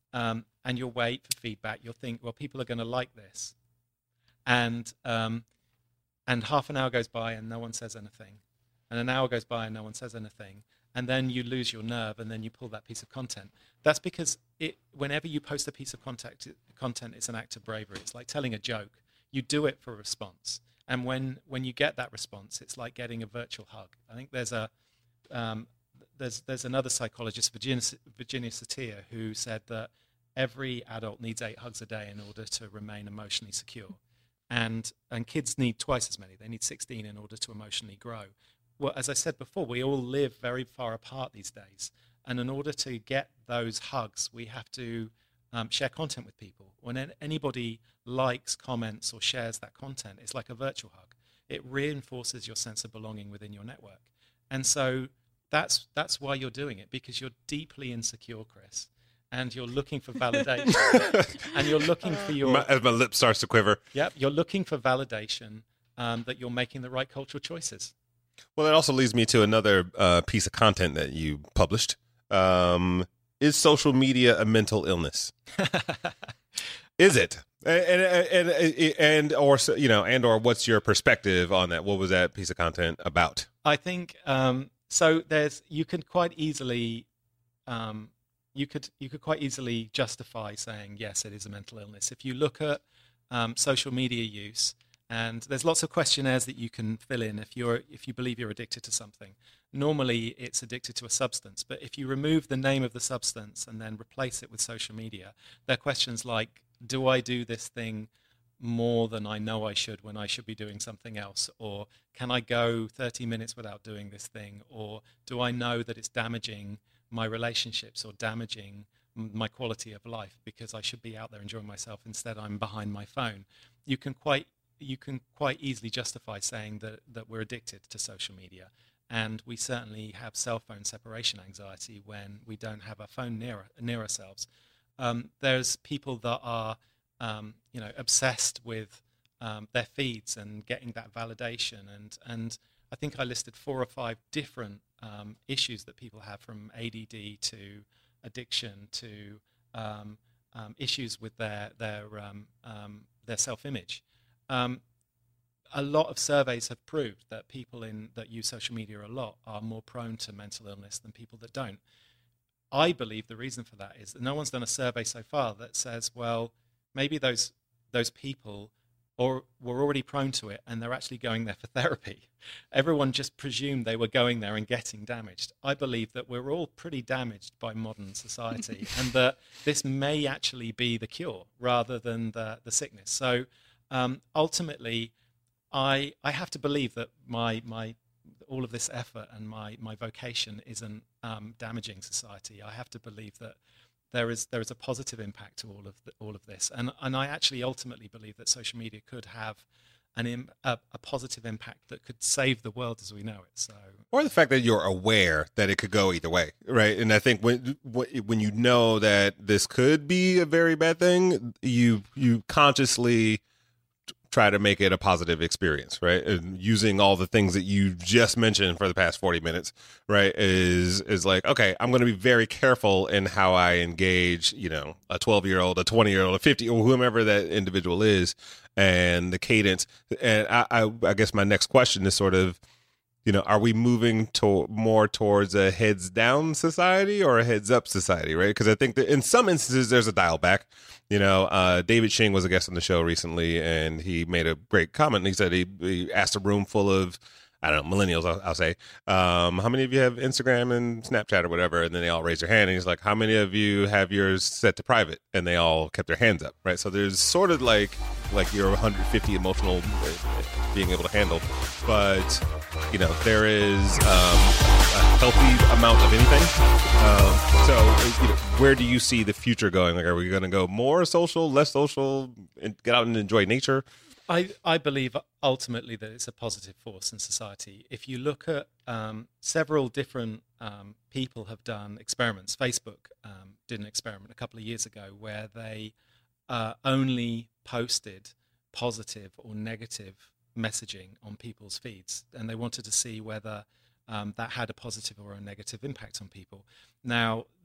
um, and you'll wait for feedback. You'll think, well, people are going to like this, and um, and half an hour goes by and no one says anything, and an hour goes by and no one says anything, and then you lose your nerve, and then you pull that piece of content. That's because it, whenever you post a piece of content, content, it's an act of bravery. It's like telling a joke. You do it for a response, and when when you get that response, it's like getting a virtual hug. I think there's a um, there's there's another psychologist, Virginia Virginia Satir, who said that every adult needs eight hugs a day in order to remain emotionally secure, and and kids need twice as many. They need sixteen in order to emotionally grow. Well, as I said before, we all live very far apart these days, and in order to get those hugs, we have to um, share content with people. When anybody likes, comments, or shares that content, it's like a virtual hug. It reinforces your sense of belonging within your network, and so that's that's why you're doing it, because you're deeply insecure, Chris, and you're looking for validation, and you're looking for your my, as my lip starts to quiver. Yep, you're looking for validation um, that you're making the right cultural choices. Well, that also leads me to another uh, piece of content that you published. Um, is social media a mental illness? Is it? And, and and and or you know, and or what's your perspective on that? What was that piece of content about? I think um, so. There's you could quite easily um, you could you could quite easily justify saying yes, it is a mental illness. If you look at um, social media use. And there's lots of questionnaires that you can fill in if you're if you believe you're addicted to something. Normally, it's addicted to a substance, but if you remove the name of the substance and then replace it with social media, there are questions like, do I do this thing more than I know I should when I should be doing something else? Or can I go thirty minutes without doing this thing? Or do I know that it's damaging my relationships or damaging my quality of life because I should be out there enjoying myself, instead I'm behind my phone? You can quite you can quite easily justify saying that, that we're addicted to social media. And we certainly have cell phone separation anxiety when we don't have our phone near, near ourselves. Um, there's people that are, um, you know, obsessed with um, their feeds and getting that validation. And, and I think I listed four or five different um, issues that people have, from A D D to addiction to um, um, issues with their, their, um, um, their self-image. Um, a lot of surveys have proved that people in that use social media a lot are more prone to mental illness than people that don't. I believe the reason for that is that no one's done a survey so far that says, well, maybe those those people or were already prone to it and they're actually going there for therapy. Everyone just presumed they were going there and getting damaged. I believe that we're all pretty damaged by modern society and that this may actually be the cure rather than the, the sickness. So Um, ultimately, I I have to believe that my my all of this effort and my my vocation isn't um, damaging society. I have to believe that there is there is a positive impact to all of the, all of this, and and I actually ultimately believe that social media could have an im, a, a positive impact that could save the world as we know it. So, or the fact that you're aware that it could go either way, right? And I think when when you know that this could be a very bad thing, you you consciously try to make it a positive experience, right? And using all the things that you just mentioned for the past forty minutes, right, is is like, okay, I'm going to be very careful in how I engage, you know, a twelve-year-old, a twenty-year-old, a fifty, or whomever that individual is, and the cadence. And I, I, I guess my next question is sort of, you know, are we moving to more towards a heads down society or a heads up society, right? Because I think that in some instances there's a dial back. You know, uh, David Shing was a guest on the show recently, and he made a great comment. He said he, he asked a room full of, I don't know, millennials, I'll, I'll say, um, how many of you have Instagram and Snapchat or whatever? And then they all raised their hand. And he's like, how many of you have yours set to private? And they all kept their hands up, right? So there's sort of like like your one hundred fifty emotional uh, being able to handle. But, you know, there is um, a healthy amount of anything. Um, so, you know, where do you see the future going? Like, are we going to go more social, less social, and get out and enjoy nature? I, I believe ultimately that it's a positive force in society. If you look at um, several different um, people have done experiments. Facebook um, did an experiment a couple of years ago where they uh, only posted positive or negative messaging on people's feeds, and they wanted to see whether um, that had a positive or a negative impact on people. Now,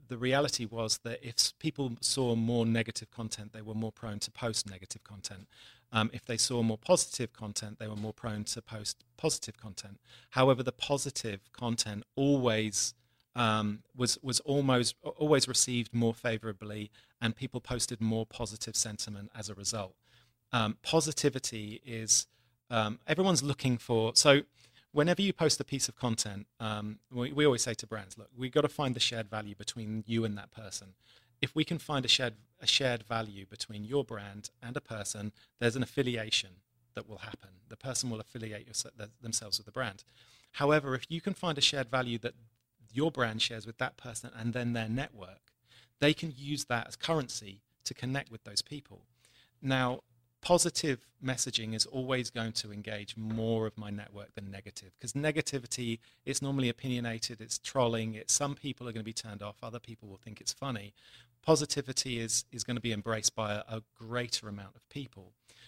the reality was that if people saw more negative content, they were more prone to post negative content. Um, if they saw more positive content, they were more prone to post positive content. However, the positive content always um, was was almost always received more favorably, and people posted more positive sentiment as a result. Um, positivity is um, everyone's looking for. So whenever you post a piece of content, um, we, we always say to brands, look, we've got to find the shared value between you and that person. If we can find a shared a shared value between your brand and a person, there's an affiliation that will happen. The person will affiliate your, themselves with the brand. However, if you can find a shared value that your brand shares with that person and then their network, they can use that as currency to connect with those people. Now, positive messaging is always going to engage more of my network than negative, because negativity is normally opinionated, it's trolling, it's some people are going to be turned off, other people will think it's funny. Positivity is is going to be embraced by a, a greater amount of people.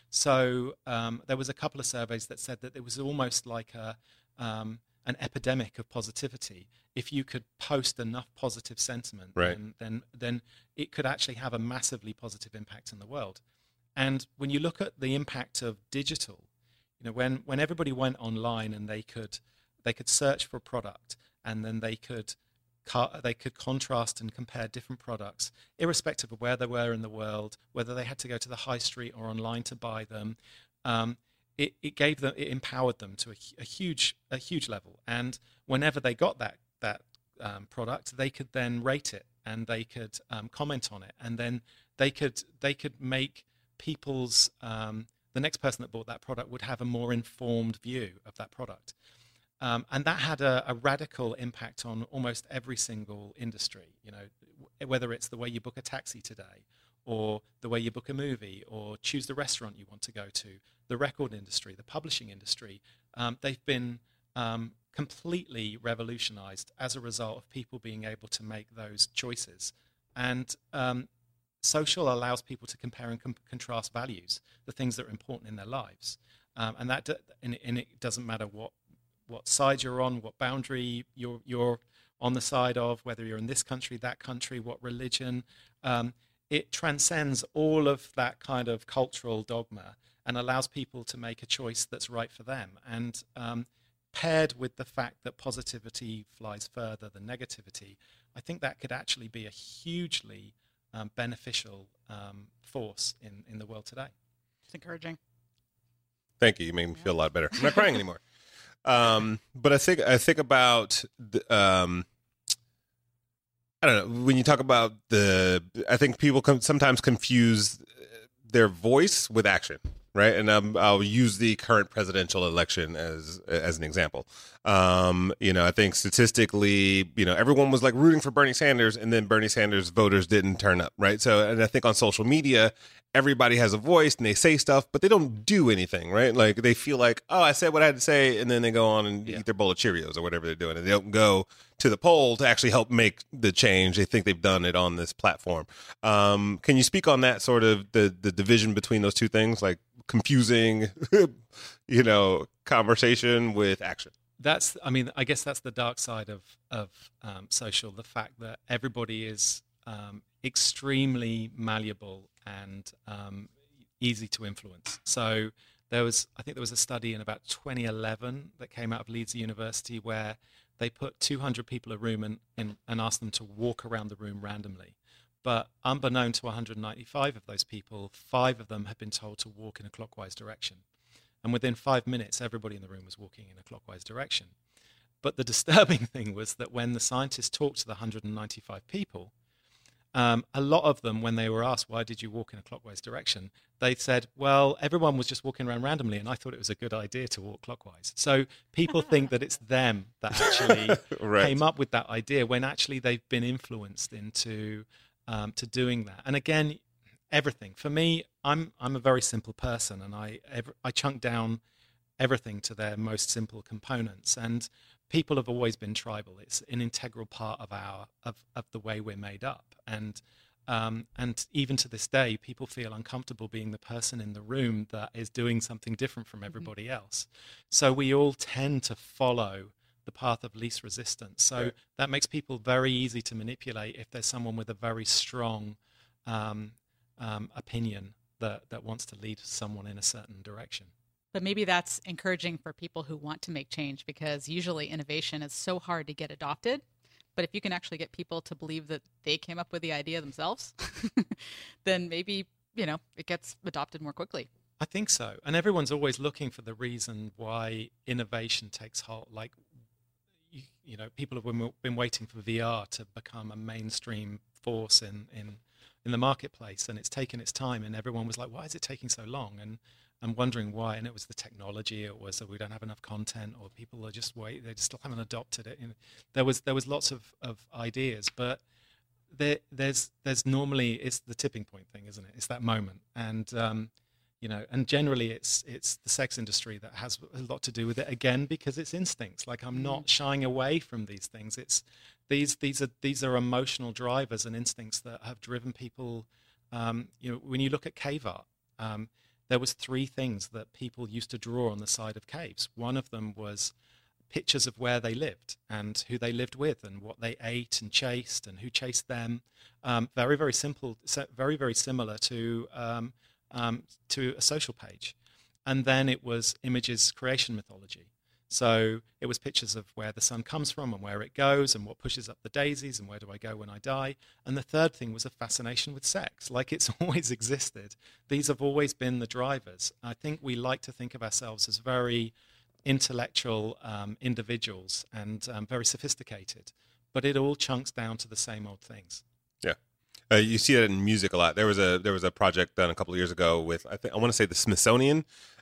So um, there was a couple of surveys that said that it was almost like a um, an epidemic of positivity. If you could post enough positive sentiment, right. then, then then it could actually have a massively positive impact in the world. And when you look at the impact of digital, you know, when, when everybody went online and they could they could search for a product, and then they could they could contrast and compare different products, irrespective of where they were in the world, whether they had to go to the high street or online to buy them, um, it, it gave them, it empowered them to a, a huge a huge level. And whenever they got that that um, product, they could then rate it, and they could um, comment on it, and then they could they could make people's um, the next person that bought that product would have a more informed view of that product, um, and that had a, a radical impact on almost every single industry. You know, whether it's the way you book a taxi today, or the way you book a movie, or choose the restaurant you want to go to, the record industry, the publishing industry, um, they've been um, completely revolutionized as a result of people being able to make those choices. And um, social allows people to compare and com- contrast values, the things that are important in their lives, um, and that d- and, and it doesn't matter what what side you're on, what boundary you're you're on the side of, whether you're in this country, that country, what religion. Um, it transcends all of that kind of cultural dogma and allows people to make a choice that's right for them. And um, paired with the fact that positivity flies further than negativity, I think that could actually be a hugely Um, beneficial um, force in, in the world today. It's encouraging. Thank you. You made me feel a lot better. I'm not crying anymore. Um, but I think I think about the, um, I don't know, when you talk about the, I think people can sometimes confuse their voice with action, right? And um, I'll use the current presidential election as as an example. Um, you know, I think statistically, you know, everyone was like rooting for Bernie Sanders, and then Bernie Sanders voters didn't turn up, right? So, and I think on social media, everybody has a voice and they say stuff, but they don't do anything, right? Like they feel like, oh, I said what I had to say, and then they go on and yeah. eat their bowl of Cheerios or whatever they're doing, and they don't go to the poll to actually help make the change. They think they've done it on this platform. Um, can you speak on that sort of the the division between those two things, like confusing, you know, conversation with action? That's, I mean, I guess that's the dark side of of um, social. The fact that everybody is um, extremely malleable and um, easy to influence. So there was, I think there was a study in about twenty eleven that came out of Leeds University where they put two hundred people in a room and, and, and asked them to walk around the room randomly. But unbeknown to one hundred ninety-five of those people, five of them had been told to walk in a clockwise direction. And within five minutes, everybody in the room was walking in a clockwise direction. But the disturbing thing was that when the scientists talked to the one hundred ninety-five people, um, a lot of them, when they were asked, why did you walk in a clockwise direction? They said, well, everyone was just walking around randomly, and I thought it was a good idea to walk clockwise. So people think that it's them that actually right. came up with that idea, when actually they've been influenced into um, to doing that. And again, everything. For me, I'm I'm a very simple person, and I ever, I chunk down everything to their most simple components. And people have always been tribal. It's an integral part of our of, of the way we're made up. And um, and even to this day, people feel uncomfortable being the person in the room that is doing something different from everybody mm-hmm. else. So we all tend to follow the path of least resistance. So Right. that makes people very easy to manipulate if there's someone with a very strong um, um, opinion that, that wants to lead someone in a certain direction. But maybe that's encouraging for people who want to make change, because usually innovation is so hard to get adopted. But if you can actually get people to believe that they came up with the idea themselves, then maybe, you know, it gets adopted more quickly. I think so. And everyone's always looking for the reason why innovation takes hold. Like, you, you know, people have been, been waiting for V R to become a mainstream force in, in, in the marketplace, and it's taken its time, and everyone was like, why is it taking so long? And I'm wondering why. And it was the technology, it was that we don't have enough content, or people are just wait, they just still haven't adopted it. You know, there was there was lots of, of ideas, but there there's there's normally, it's the tipping point thing, isn't it? It's that moment. And um you know, and generally it's it's the sex industry that has a lot to do with it, again, because it's instincts. Like, I'm not shying away from these things. It's these these are these are emotional drivers and instincts that have driven people. Um, you know, when you look at cave art, um, there was three things that people used to draw on the side of caves. One of them was pictures of where they lived and who they lived with and what they ate and chased and who chased them. Um, very very simple, very very similar to. Um, Um, to a social page. And then it was images creation mythology. So it was pictures of where the sun comes from and where it goes and what pushes up the daisies and where do I go when I die. And the third thing was a fascination with sex. Like, it's always existed. These have always been the drivers. I think we like to think of ourselves as very intellectual um, individuals and um, very sophisticated, but it all chunks down to the same old things. Yeah. Uh, you see that in music a lot. There was a there was a project done a couple of years ago with, I think I want to say, the Smithsonian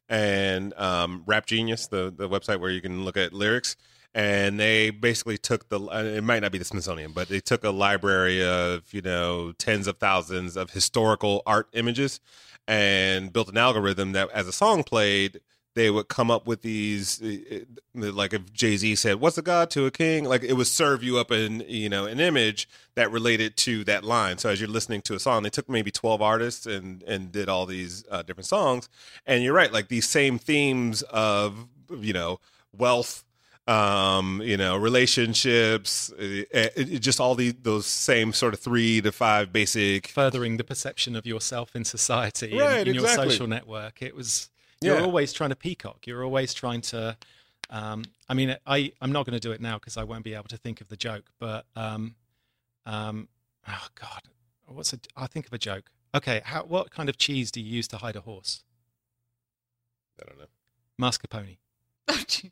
and um, Rap Genius, the the website where you can look at lyrics. And they basically took the, it might not be the Smithsonian, but they took a library of, you know, tens of thousands of historical art images and built an algorithm that, as a song played, they would come up with these, like if Jay-Z said, "What's a god to a king?" Like, it would serve you up an, you know, an image that related to that line. So as you're listening to a song, they took maybe twelve artists and, and did all these uh, different songs. And you're right, like these same themes of, you know, wealth, um, you know, relationships, it, it, just all the, those same sort of three to five basic. Furthering the perception of yourself in society, Right, in, in exactly. your social network. It was... You're Yeah. always trying to peacock. You're always trying to. Um, I mean, I I'm not going to do it now because I won't be able to think of the joke. But um, um, oh god, what's a? I'll think of a joke. Okay, how? What kind of cheese do you use to hide a horse? I don't know. Mascarpone. Oh, gee.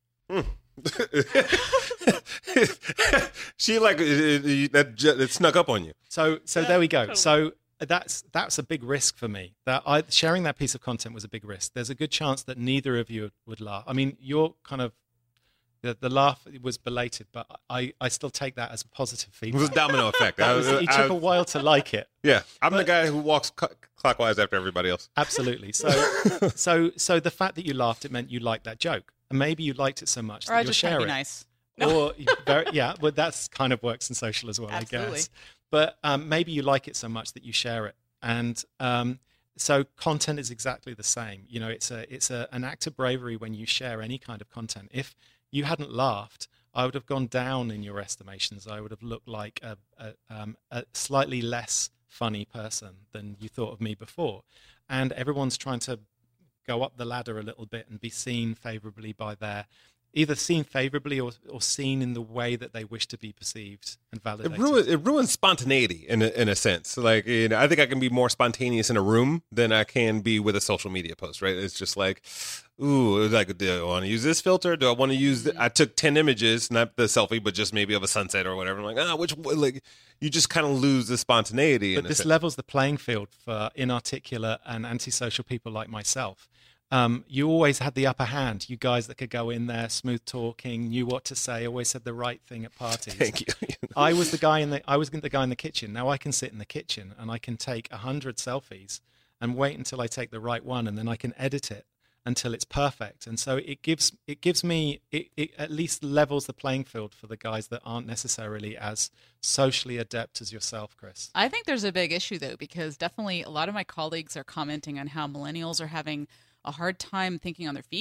She like uh, that that snuck up on you. So so there we go. So that's that's a big risk for me. That I sharing that piece of content was a big risk. There's a good chance that neither of you would laugh. I mean, you're kind of the, the laugh was belated, but I, I still take that as a positive It was a feedback. domino effect. That I was, was- it I- took a while to like it. yeah, I'm the But- guy who walks cu- clockwise after everybody else. Absolutely. So so so the fact that you laughed, it meant you liked that joke, and maybe you liked it so much Or that I you'll just trying share to be it. nice. Or very, yeah, well, that's kind of works in social as well, I Absolutely. guess. But um, maybe you like it so much that you share it, and um, so content is exactly the same. You know, it's a it's a, an act of bravery when you share any kind of content. If you hadn't laughed, I would have gone down in your estimations. I would have looked like a, a, um, a slightly less funny person than you thought of me before, and everyone's trying to go up the ladder a little bit and be seen favorably by their. Either seen favorably or, or seen in the way that they wish to be perceived and It validated. ruins it ruins spontaneity in a, in a sense. Like, you know, I think I can be more spontaneous in a room than I can be with a social media post. Right? It's just like, ooh, like, do I want to use this filter? Do I want to use? The, I took ten images, not the selfie, but just maybe of a sunset or whatever. I'm like, ah, which one? Like, you just kind of lose the spontaneity. But in a this sense. levels the playing field for inarticulate and antisocial people like myself. Um, you always had the upper hand. You guys that could go in there, smooth talking, knew what to say, always said the right thing at parties. Thank you. I was the guy in the I was the guy in the kitchen. Now I can sit in the kitchen and I can take a hundred selfies and wait until I take the right one, and then I can edit it until it's perfect. And so it gives it gives me it, it at least levels the playing field for the guys that aren't necessarily as socially adept as yourself, Chris. I think there's a big issue, though, because definitely a lot of my colleagues are commenting on how millennials are having a hard time thinking on their feet.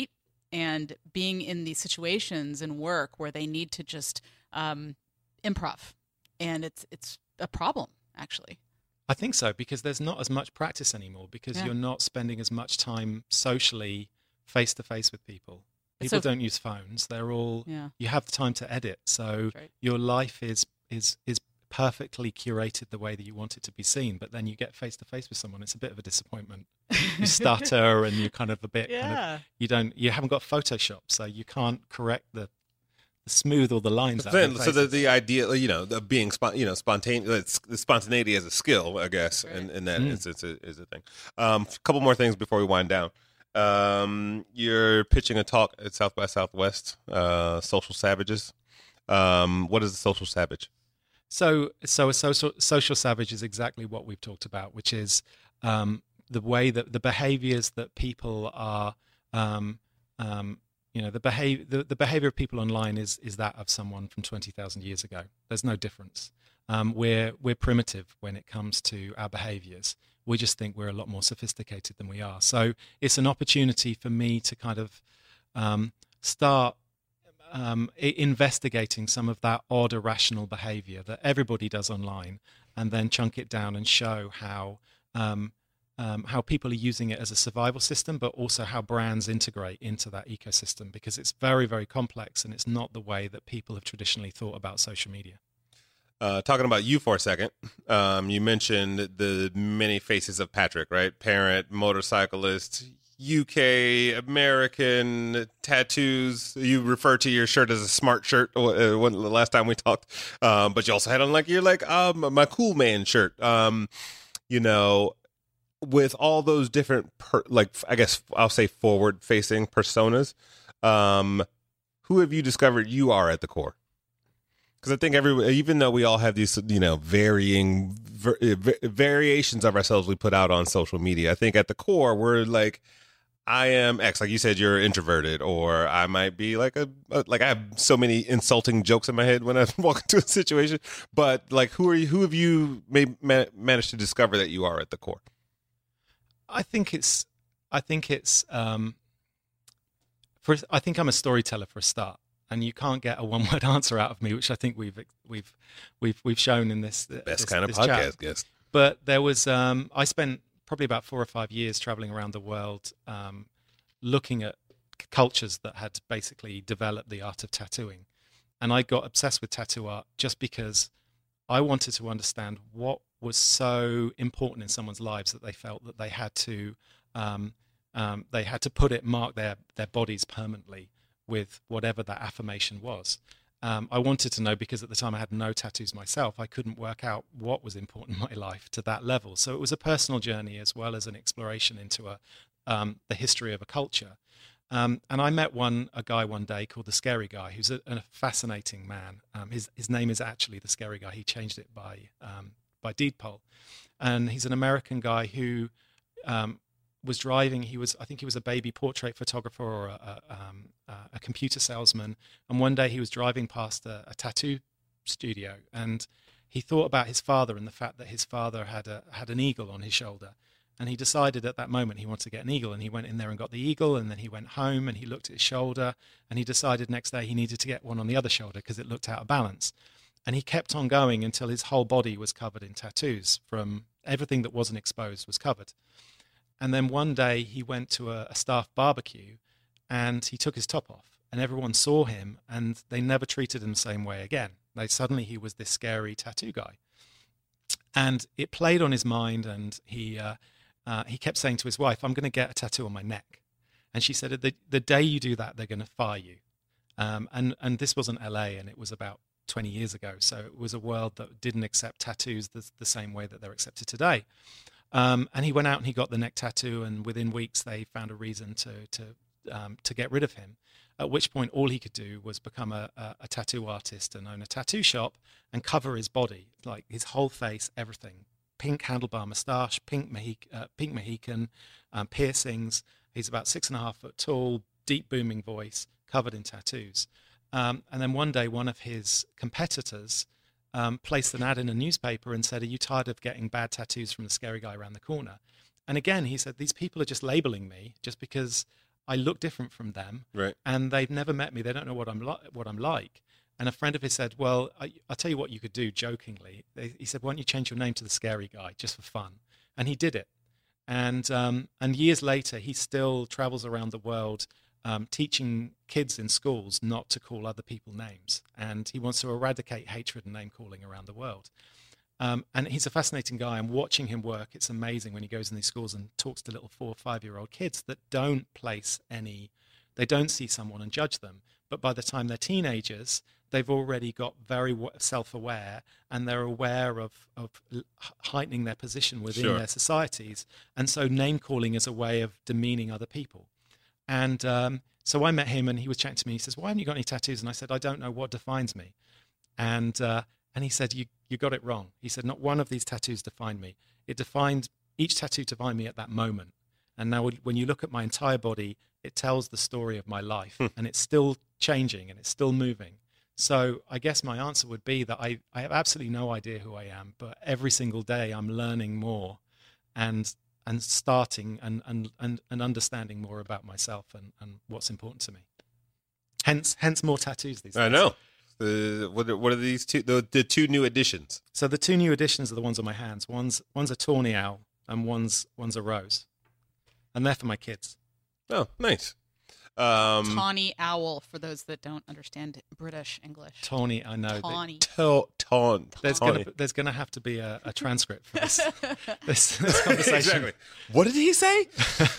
and being in these situations in work where they need to just um, improv, and it's it's a problem actually. I think so, because there's not as much practice anymore, because Yeah. you're not spending as much time socially face to face with people. People So- don't use phones. They're all Yeah. you have the time to edit. So That's right. your life is is is perfectly curated the way that you want it to be seen, but then you get face to face with someone, it's a bit of a disappointment. You stutter and you're kind of a bit kind of, Yeah. you don't you haven't got Photoshop, so you can't correct the, the smooth all the lines out. Then, of your so the, faces. the idea, you know, the being, spon- you know, spontaneous, the spontaneity as a skill, I guess, Right. and, and that Mm. is, is, a, is a thing. Um, a couple more things before we wind down. Um, you're pitching a talk at South by Southwest, uh, Social Savages. Um, what is a social savage? So, so a social social savage is exactly what we've talked about, which is um, the way that the behaviors that people are, um, um, you know, the behavior the, the behavior of people online is is that of someone from twenty thousand years ago. There's no difference. Um, we're we're primitive when it comes to our behaviors. We just think we're a lot more sophisticated than we are. So it's an opportunity for me to kind of um, start um, i- investigating some of that odd irrational behavior that everybody does online, and then chunk it down and show how um, um, how people are using it as a survival system, but also how brands integrate into that ecosystem, because it's very, very complex, and it's not the way that people have traditionally thought about social media. Uh, talking about you for a second, um, you mentioned the many faces of Patrick, right? Parent, motorcyclist, U K, American, tattoos. You refer to your shirt as a smart shirt uh, when the last time we talked, um, but you also had on like you're like um, my cool man shirt. Um, you know, with all those different, per- like I guess I'll say forward facing personas. Um, who have you discovered you are at the core? Because I think every, even though we all have these, you know, varying ver, va- variations of ourselves we put out on social media, I think at the core we're like, I am X. Like you said, you're introverted, or I might be like a, a like I have so many insulting jokes in my head when I walk into a situation. But like, who are you? Who have you may, ma- managed to discover that you are at the core? I think it's, I think it's, um, for, I think I'm a storyteller for a start, and you can't get a one-word answer out of me, which I think we've we've we've we've shown in this Best this, kind of this podcast chat. guest. But there was, um, I spent probably about four or five years traveling around the world, um, looking at c- cultures that had basically developed the art of tattooing, and I got obsessed with tattoo art just because I wanted to understand what was so important in someone's lives that they felt that they had to um, um, they had to put it, mark their their bodies permanently with whatever that affirmation was. Um, I wanted to know, because at the time I had no tattoos myself. I couldn't work out what was important in my life to that level. So it was a personal journey as well as an exploration into a um, the history of a culture. Um, and I met one a guy one day called the Scary Guy, who's a, a fascinating man. Um, his his name is actually the Scary Guy. He changed it by um, by deed poll, and he's an American guy who um, was driving. He was, I think, he was a baby portrait photographer or a, a, um, a computer salesman. And one day he was driving past a, a tattoo studio, and he thought about his father and the fact that his father had a had an eagle on his shoulder. And he decided at that moment he wanted to get an eagle, and he went in there and got the eagle, and then he went home and he looked at his shoulder, and he decided next day he needed to get one on the other shoulder because it looked out of balance. And he kept on going until his whole body was covered in tattoos. From everything that wasn't exposed was covered. And then one day he went to a, a staff barbecue, and he took his top off, and everyone saw him, and they never treated him the same way again. They suddenly he was this scary tattoo guy. And it played on his mind, and he... Uh, Uh, he kept saying to his wife, I'm going to get a tattoo on my neck. And she said, the, the day you do that, they're going to fire you. Um, and, and this wasn't L A, and it was about twenty years ago. So it was a world that didn't accept tattoos the, the same way that they're accepted today. Um, and he went out and he got the neck tattoo, and within weeks they found a reason to, to, um, to get rid of him. At which point all he could do was become a, a, a tattoo artist and own a tattoo shop and cover his body, like his whole face, everything. Pink handlebar moustache, pink, Mohic- uh, pink Mohican, um, piercings. He's about six and a half foot tall, deep booming voice, covered in tattoos. Um, and then one day, one of his competitors um, placed an ad in a newspaper and said, "Are you tired of getting bad tattoos from the Scary Guy around the corner?" And again, he said, "These people are just labeling me just because I look different from them, Right. and they've never met me. They don't know what I'm like. What I'm like. And a friend of his said, "Well, I, I'll tell you what you could do." Jokingly, they, he said, "Why don't you change your name to the Scary Guy just for fun?" And he did it. And um, and years later, he still travels around the world um, teaching kids in schools not to call other people names. And he wants to eradicate hatred and name calling around the world. Um, and he's a fascinating guy. I'm watching him work. It's amazing when he goes in these schools and talks to little four or five-year-old kids that don't place any, they don't see someone and judge them. But by the time they're teenagers, they've already got very self-aware, and they're aware of, of heightening their position within Sure. their societies. And so name-calling is a way of demeaning other people. And um, so I met him, and he was chatting to me. He says, "Why haven't you got any tattoos?" And I said, "I don't know what defines me." And uh, and he said, you, you got it wrong. He said, "Not one of these tattoos defined me. It defined, each tattoo defined me at that moment. And now when you look at my entire body, it tells the story of my life, Hmm. and it's still changing, and it's still moving." So I guess my answer would be that I, I have absolutely no idea who I am, but every single day I'm learning more and and starting and and, and, and understanding more about myself and, and what's important to me. Hence hence more tattoos these days. I know. The, what, are, what are these two? The, the two new additions. So the two new additions are the ones on my hands. One's one's a tawny owl and one's one's a rose. And they're for my kids. Oh, nice. Um, Tawny owl, for those that don't understand British English. Tawny, I know. Tawny. ta- taun. There's Tawny. gonna there's gonna have to be a, a transcript for this this, this conversation. Exactly. What did he say?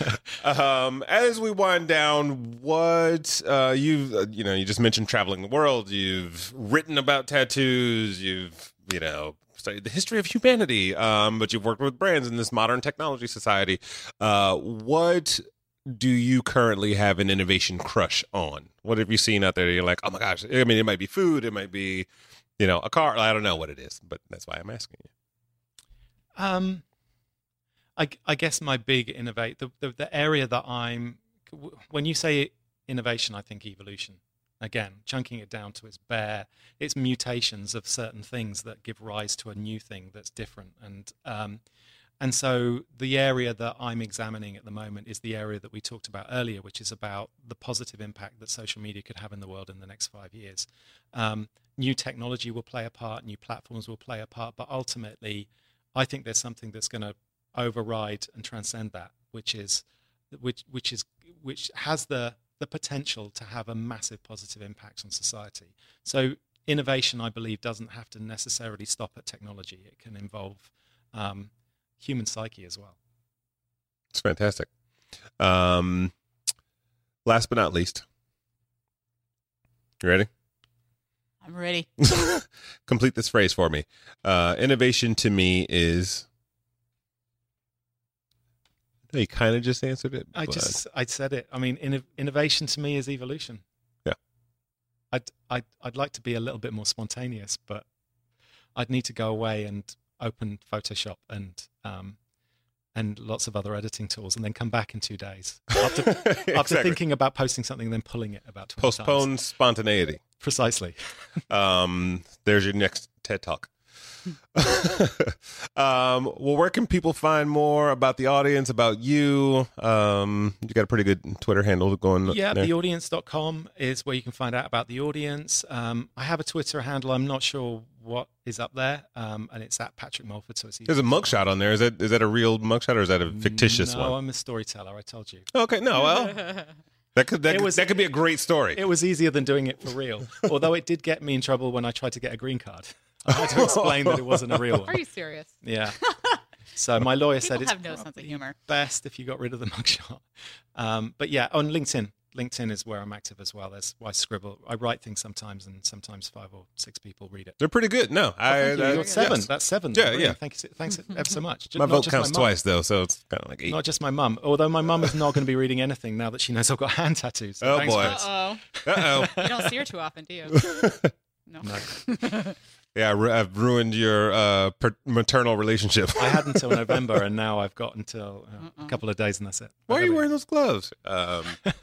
um, as we wind down, what uh, you uh, you know, you just mentioned traveling the world. You've written about tattoos. You've you know studied the history of humanity. Um, but you've worked with brands in this modern technology society. Uh, what do you currently have an innovation crush on? What have you seen out there that you're like, oh my gosh? I mean, it might be food. It might be, you know, a car. I don't know what it is, but that's why I'm asking you. Um, I, I guess my big innovate the, the the area that I'm when you say innovation, I think evolution. Again, chunking it down to its bare, its mutations of certain things that give rise to a new thing that's different. And um, and so the area that I'm examining at the moment is the area that we talked about earlier, which is about the positive impact that social media could have in the world in the next five years. Um, new technology will play a part, new platforms will play a part, but ultimately, I think there's something that's going to override and transcend that, which is which which is which has the the potential to have a massive positive impact on society. So innovation, I believe, doesn't have to necessarily stop at technology. It can involve um, human psyche as well. It's fantastic. Um, last but not least, you ready? I'm ready. Complete this phrase for me. Uh, innovation to me is. No, you kind of just answered it. I but- just I said it. I mean, inno- innovation to me is evolution. Yeah. I'd I'd I'd like to be a little bit more spontaneous, but I'd need to go away and open Photoshop and um and lots of other editing tools, and then come back in two days after after Exactly. thinking about posting something and then pulling it about twenty Postpone times. spontaneity. Precisely. Um, there's your next TED Talk. um, well, where can people find more about the audience, about you? Um, you got a pretty good Twitter handle going Yeah, there. the audience dot com is where you can find out about the audience. Um, I have a Twitter handle. I'm not sure what is up there, um, and it's at Patrick Mulford. So it's There's a mugshot on there. Is that is that a real mugshot or is that a fictitious no, one? I'm a storyteller. I told you. Okay, no, well, that could that, It could, was- that could be a great story. It was easier than doing it for real. Although it did get me in trouble when I tried to get a green card. I had to explain that it wasn't a real Are one. you serious? Yeah. So my lawyer People said it's have no sense of probably humor. best if you got rid of the mugshot. Um, but yeah, on LinkedIn. LinkedIn is where I'm active as well. That's why I scribble. I write things sometimes, and sometimes five or six people read it. They're pretty good. No, I, Thank you. I- You got seven. yes. That's seven. Yeah, Brilliant. yeah. Thank you. Thanks ever so much. Just- My not vote just counts mum. twice though, so it's kind of like eight. Not just my mum. Although my mum is not going to be reading anything now that she knows I've got hand tattoos. So Oh, thanks, boy. Chris. Uh-oh. Uh oh. You don't see her too often, do you? No. No. Yeah, I ru- I've ruined your uh, per- maternal relationship. I had until November, and now I've got until uh, a couple of days, and that's it. Why are you wearing those gloves? Um,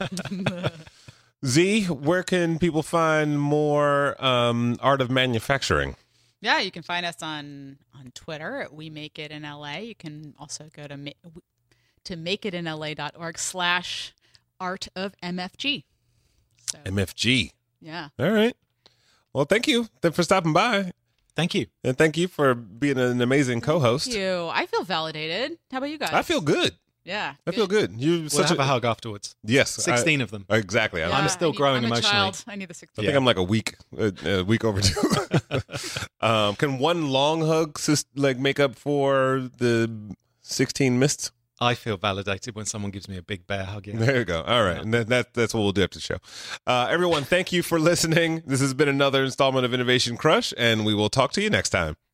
Z, where can people find more um, art of manufacturing? Yeah, you can find us on on Twitter at We Make It in L A. You can also go to ma- to makeitinla.org slash art of M F G. So, M F G. yeah. All right. Well, thank you for stopping by. Thank you. And thank you for being an amazing co-host. Thank you. I feel validated. How about you guys? I feel good. Yeah. I feel good. You're We'll such have a, a hug afterwards. yes, sixteen of them. I, exactly. I- Yeah, I'm still I need- growing I'm a emotionally. child. I need the I sixteen. think I'm like a week, a, a week overdue. um, can one long hug sis- like make up for the sixteen missed? I feel validated when someone gives me a big bear hug. Yeah. There you go. All right, and that, that that's what we'll do after the show. Uh, everyone, thank you for listening. This has been another installment of Innovation Crush, and we will talk to you next time.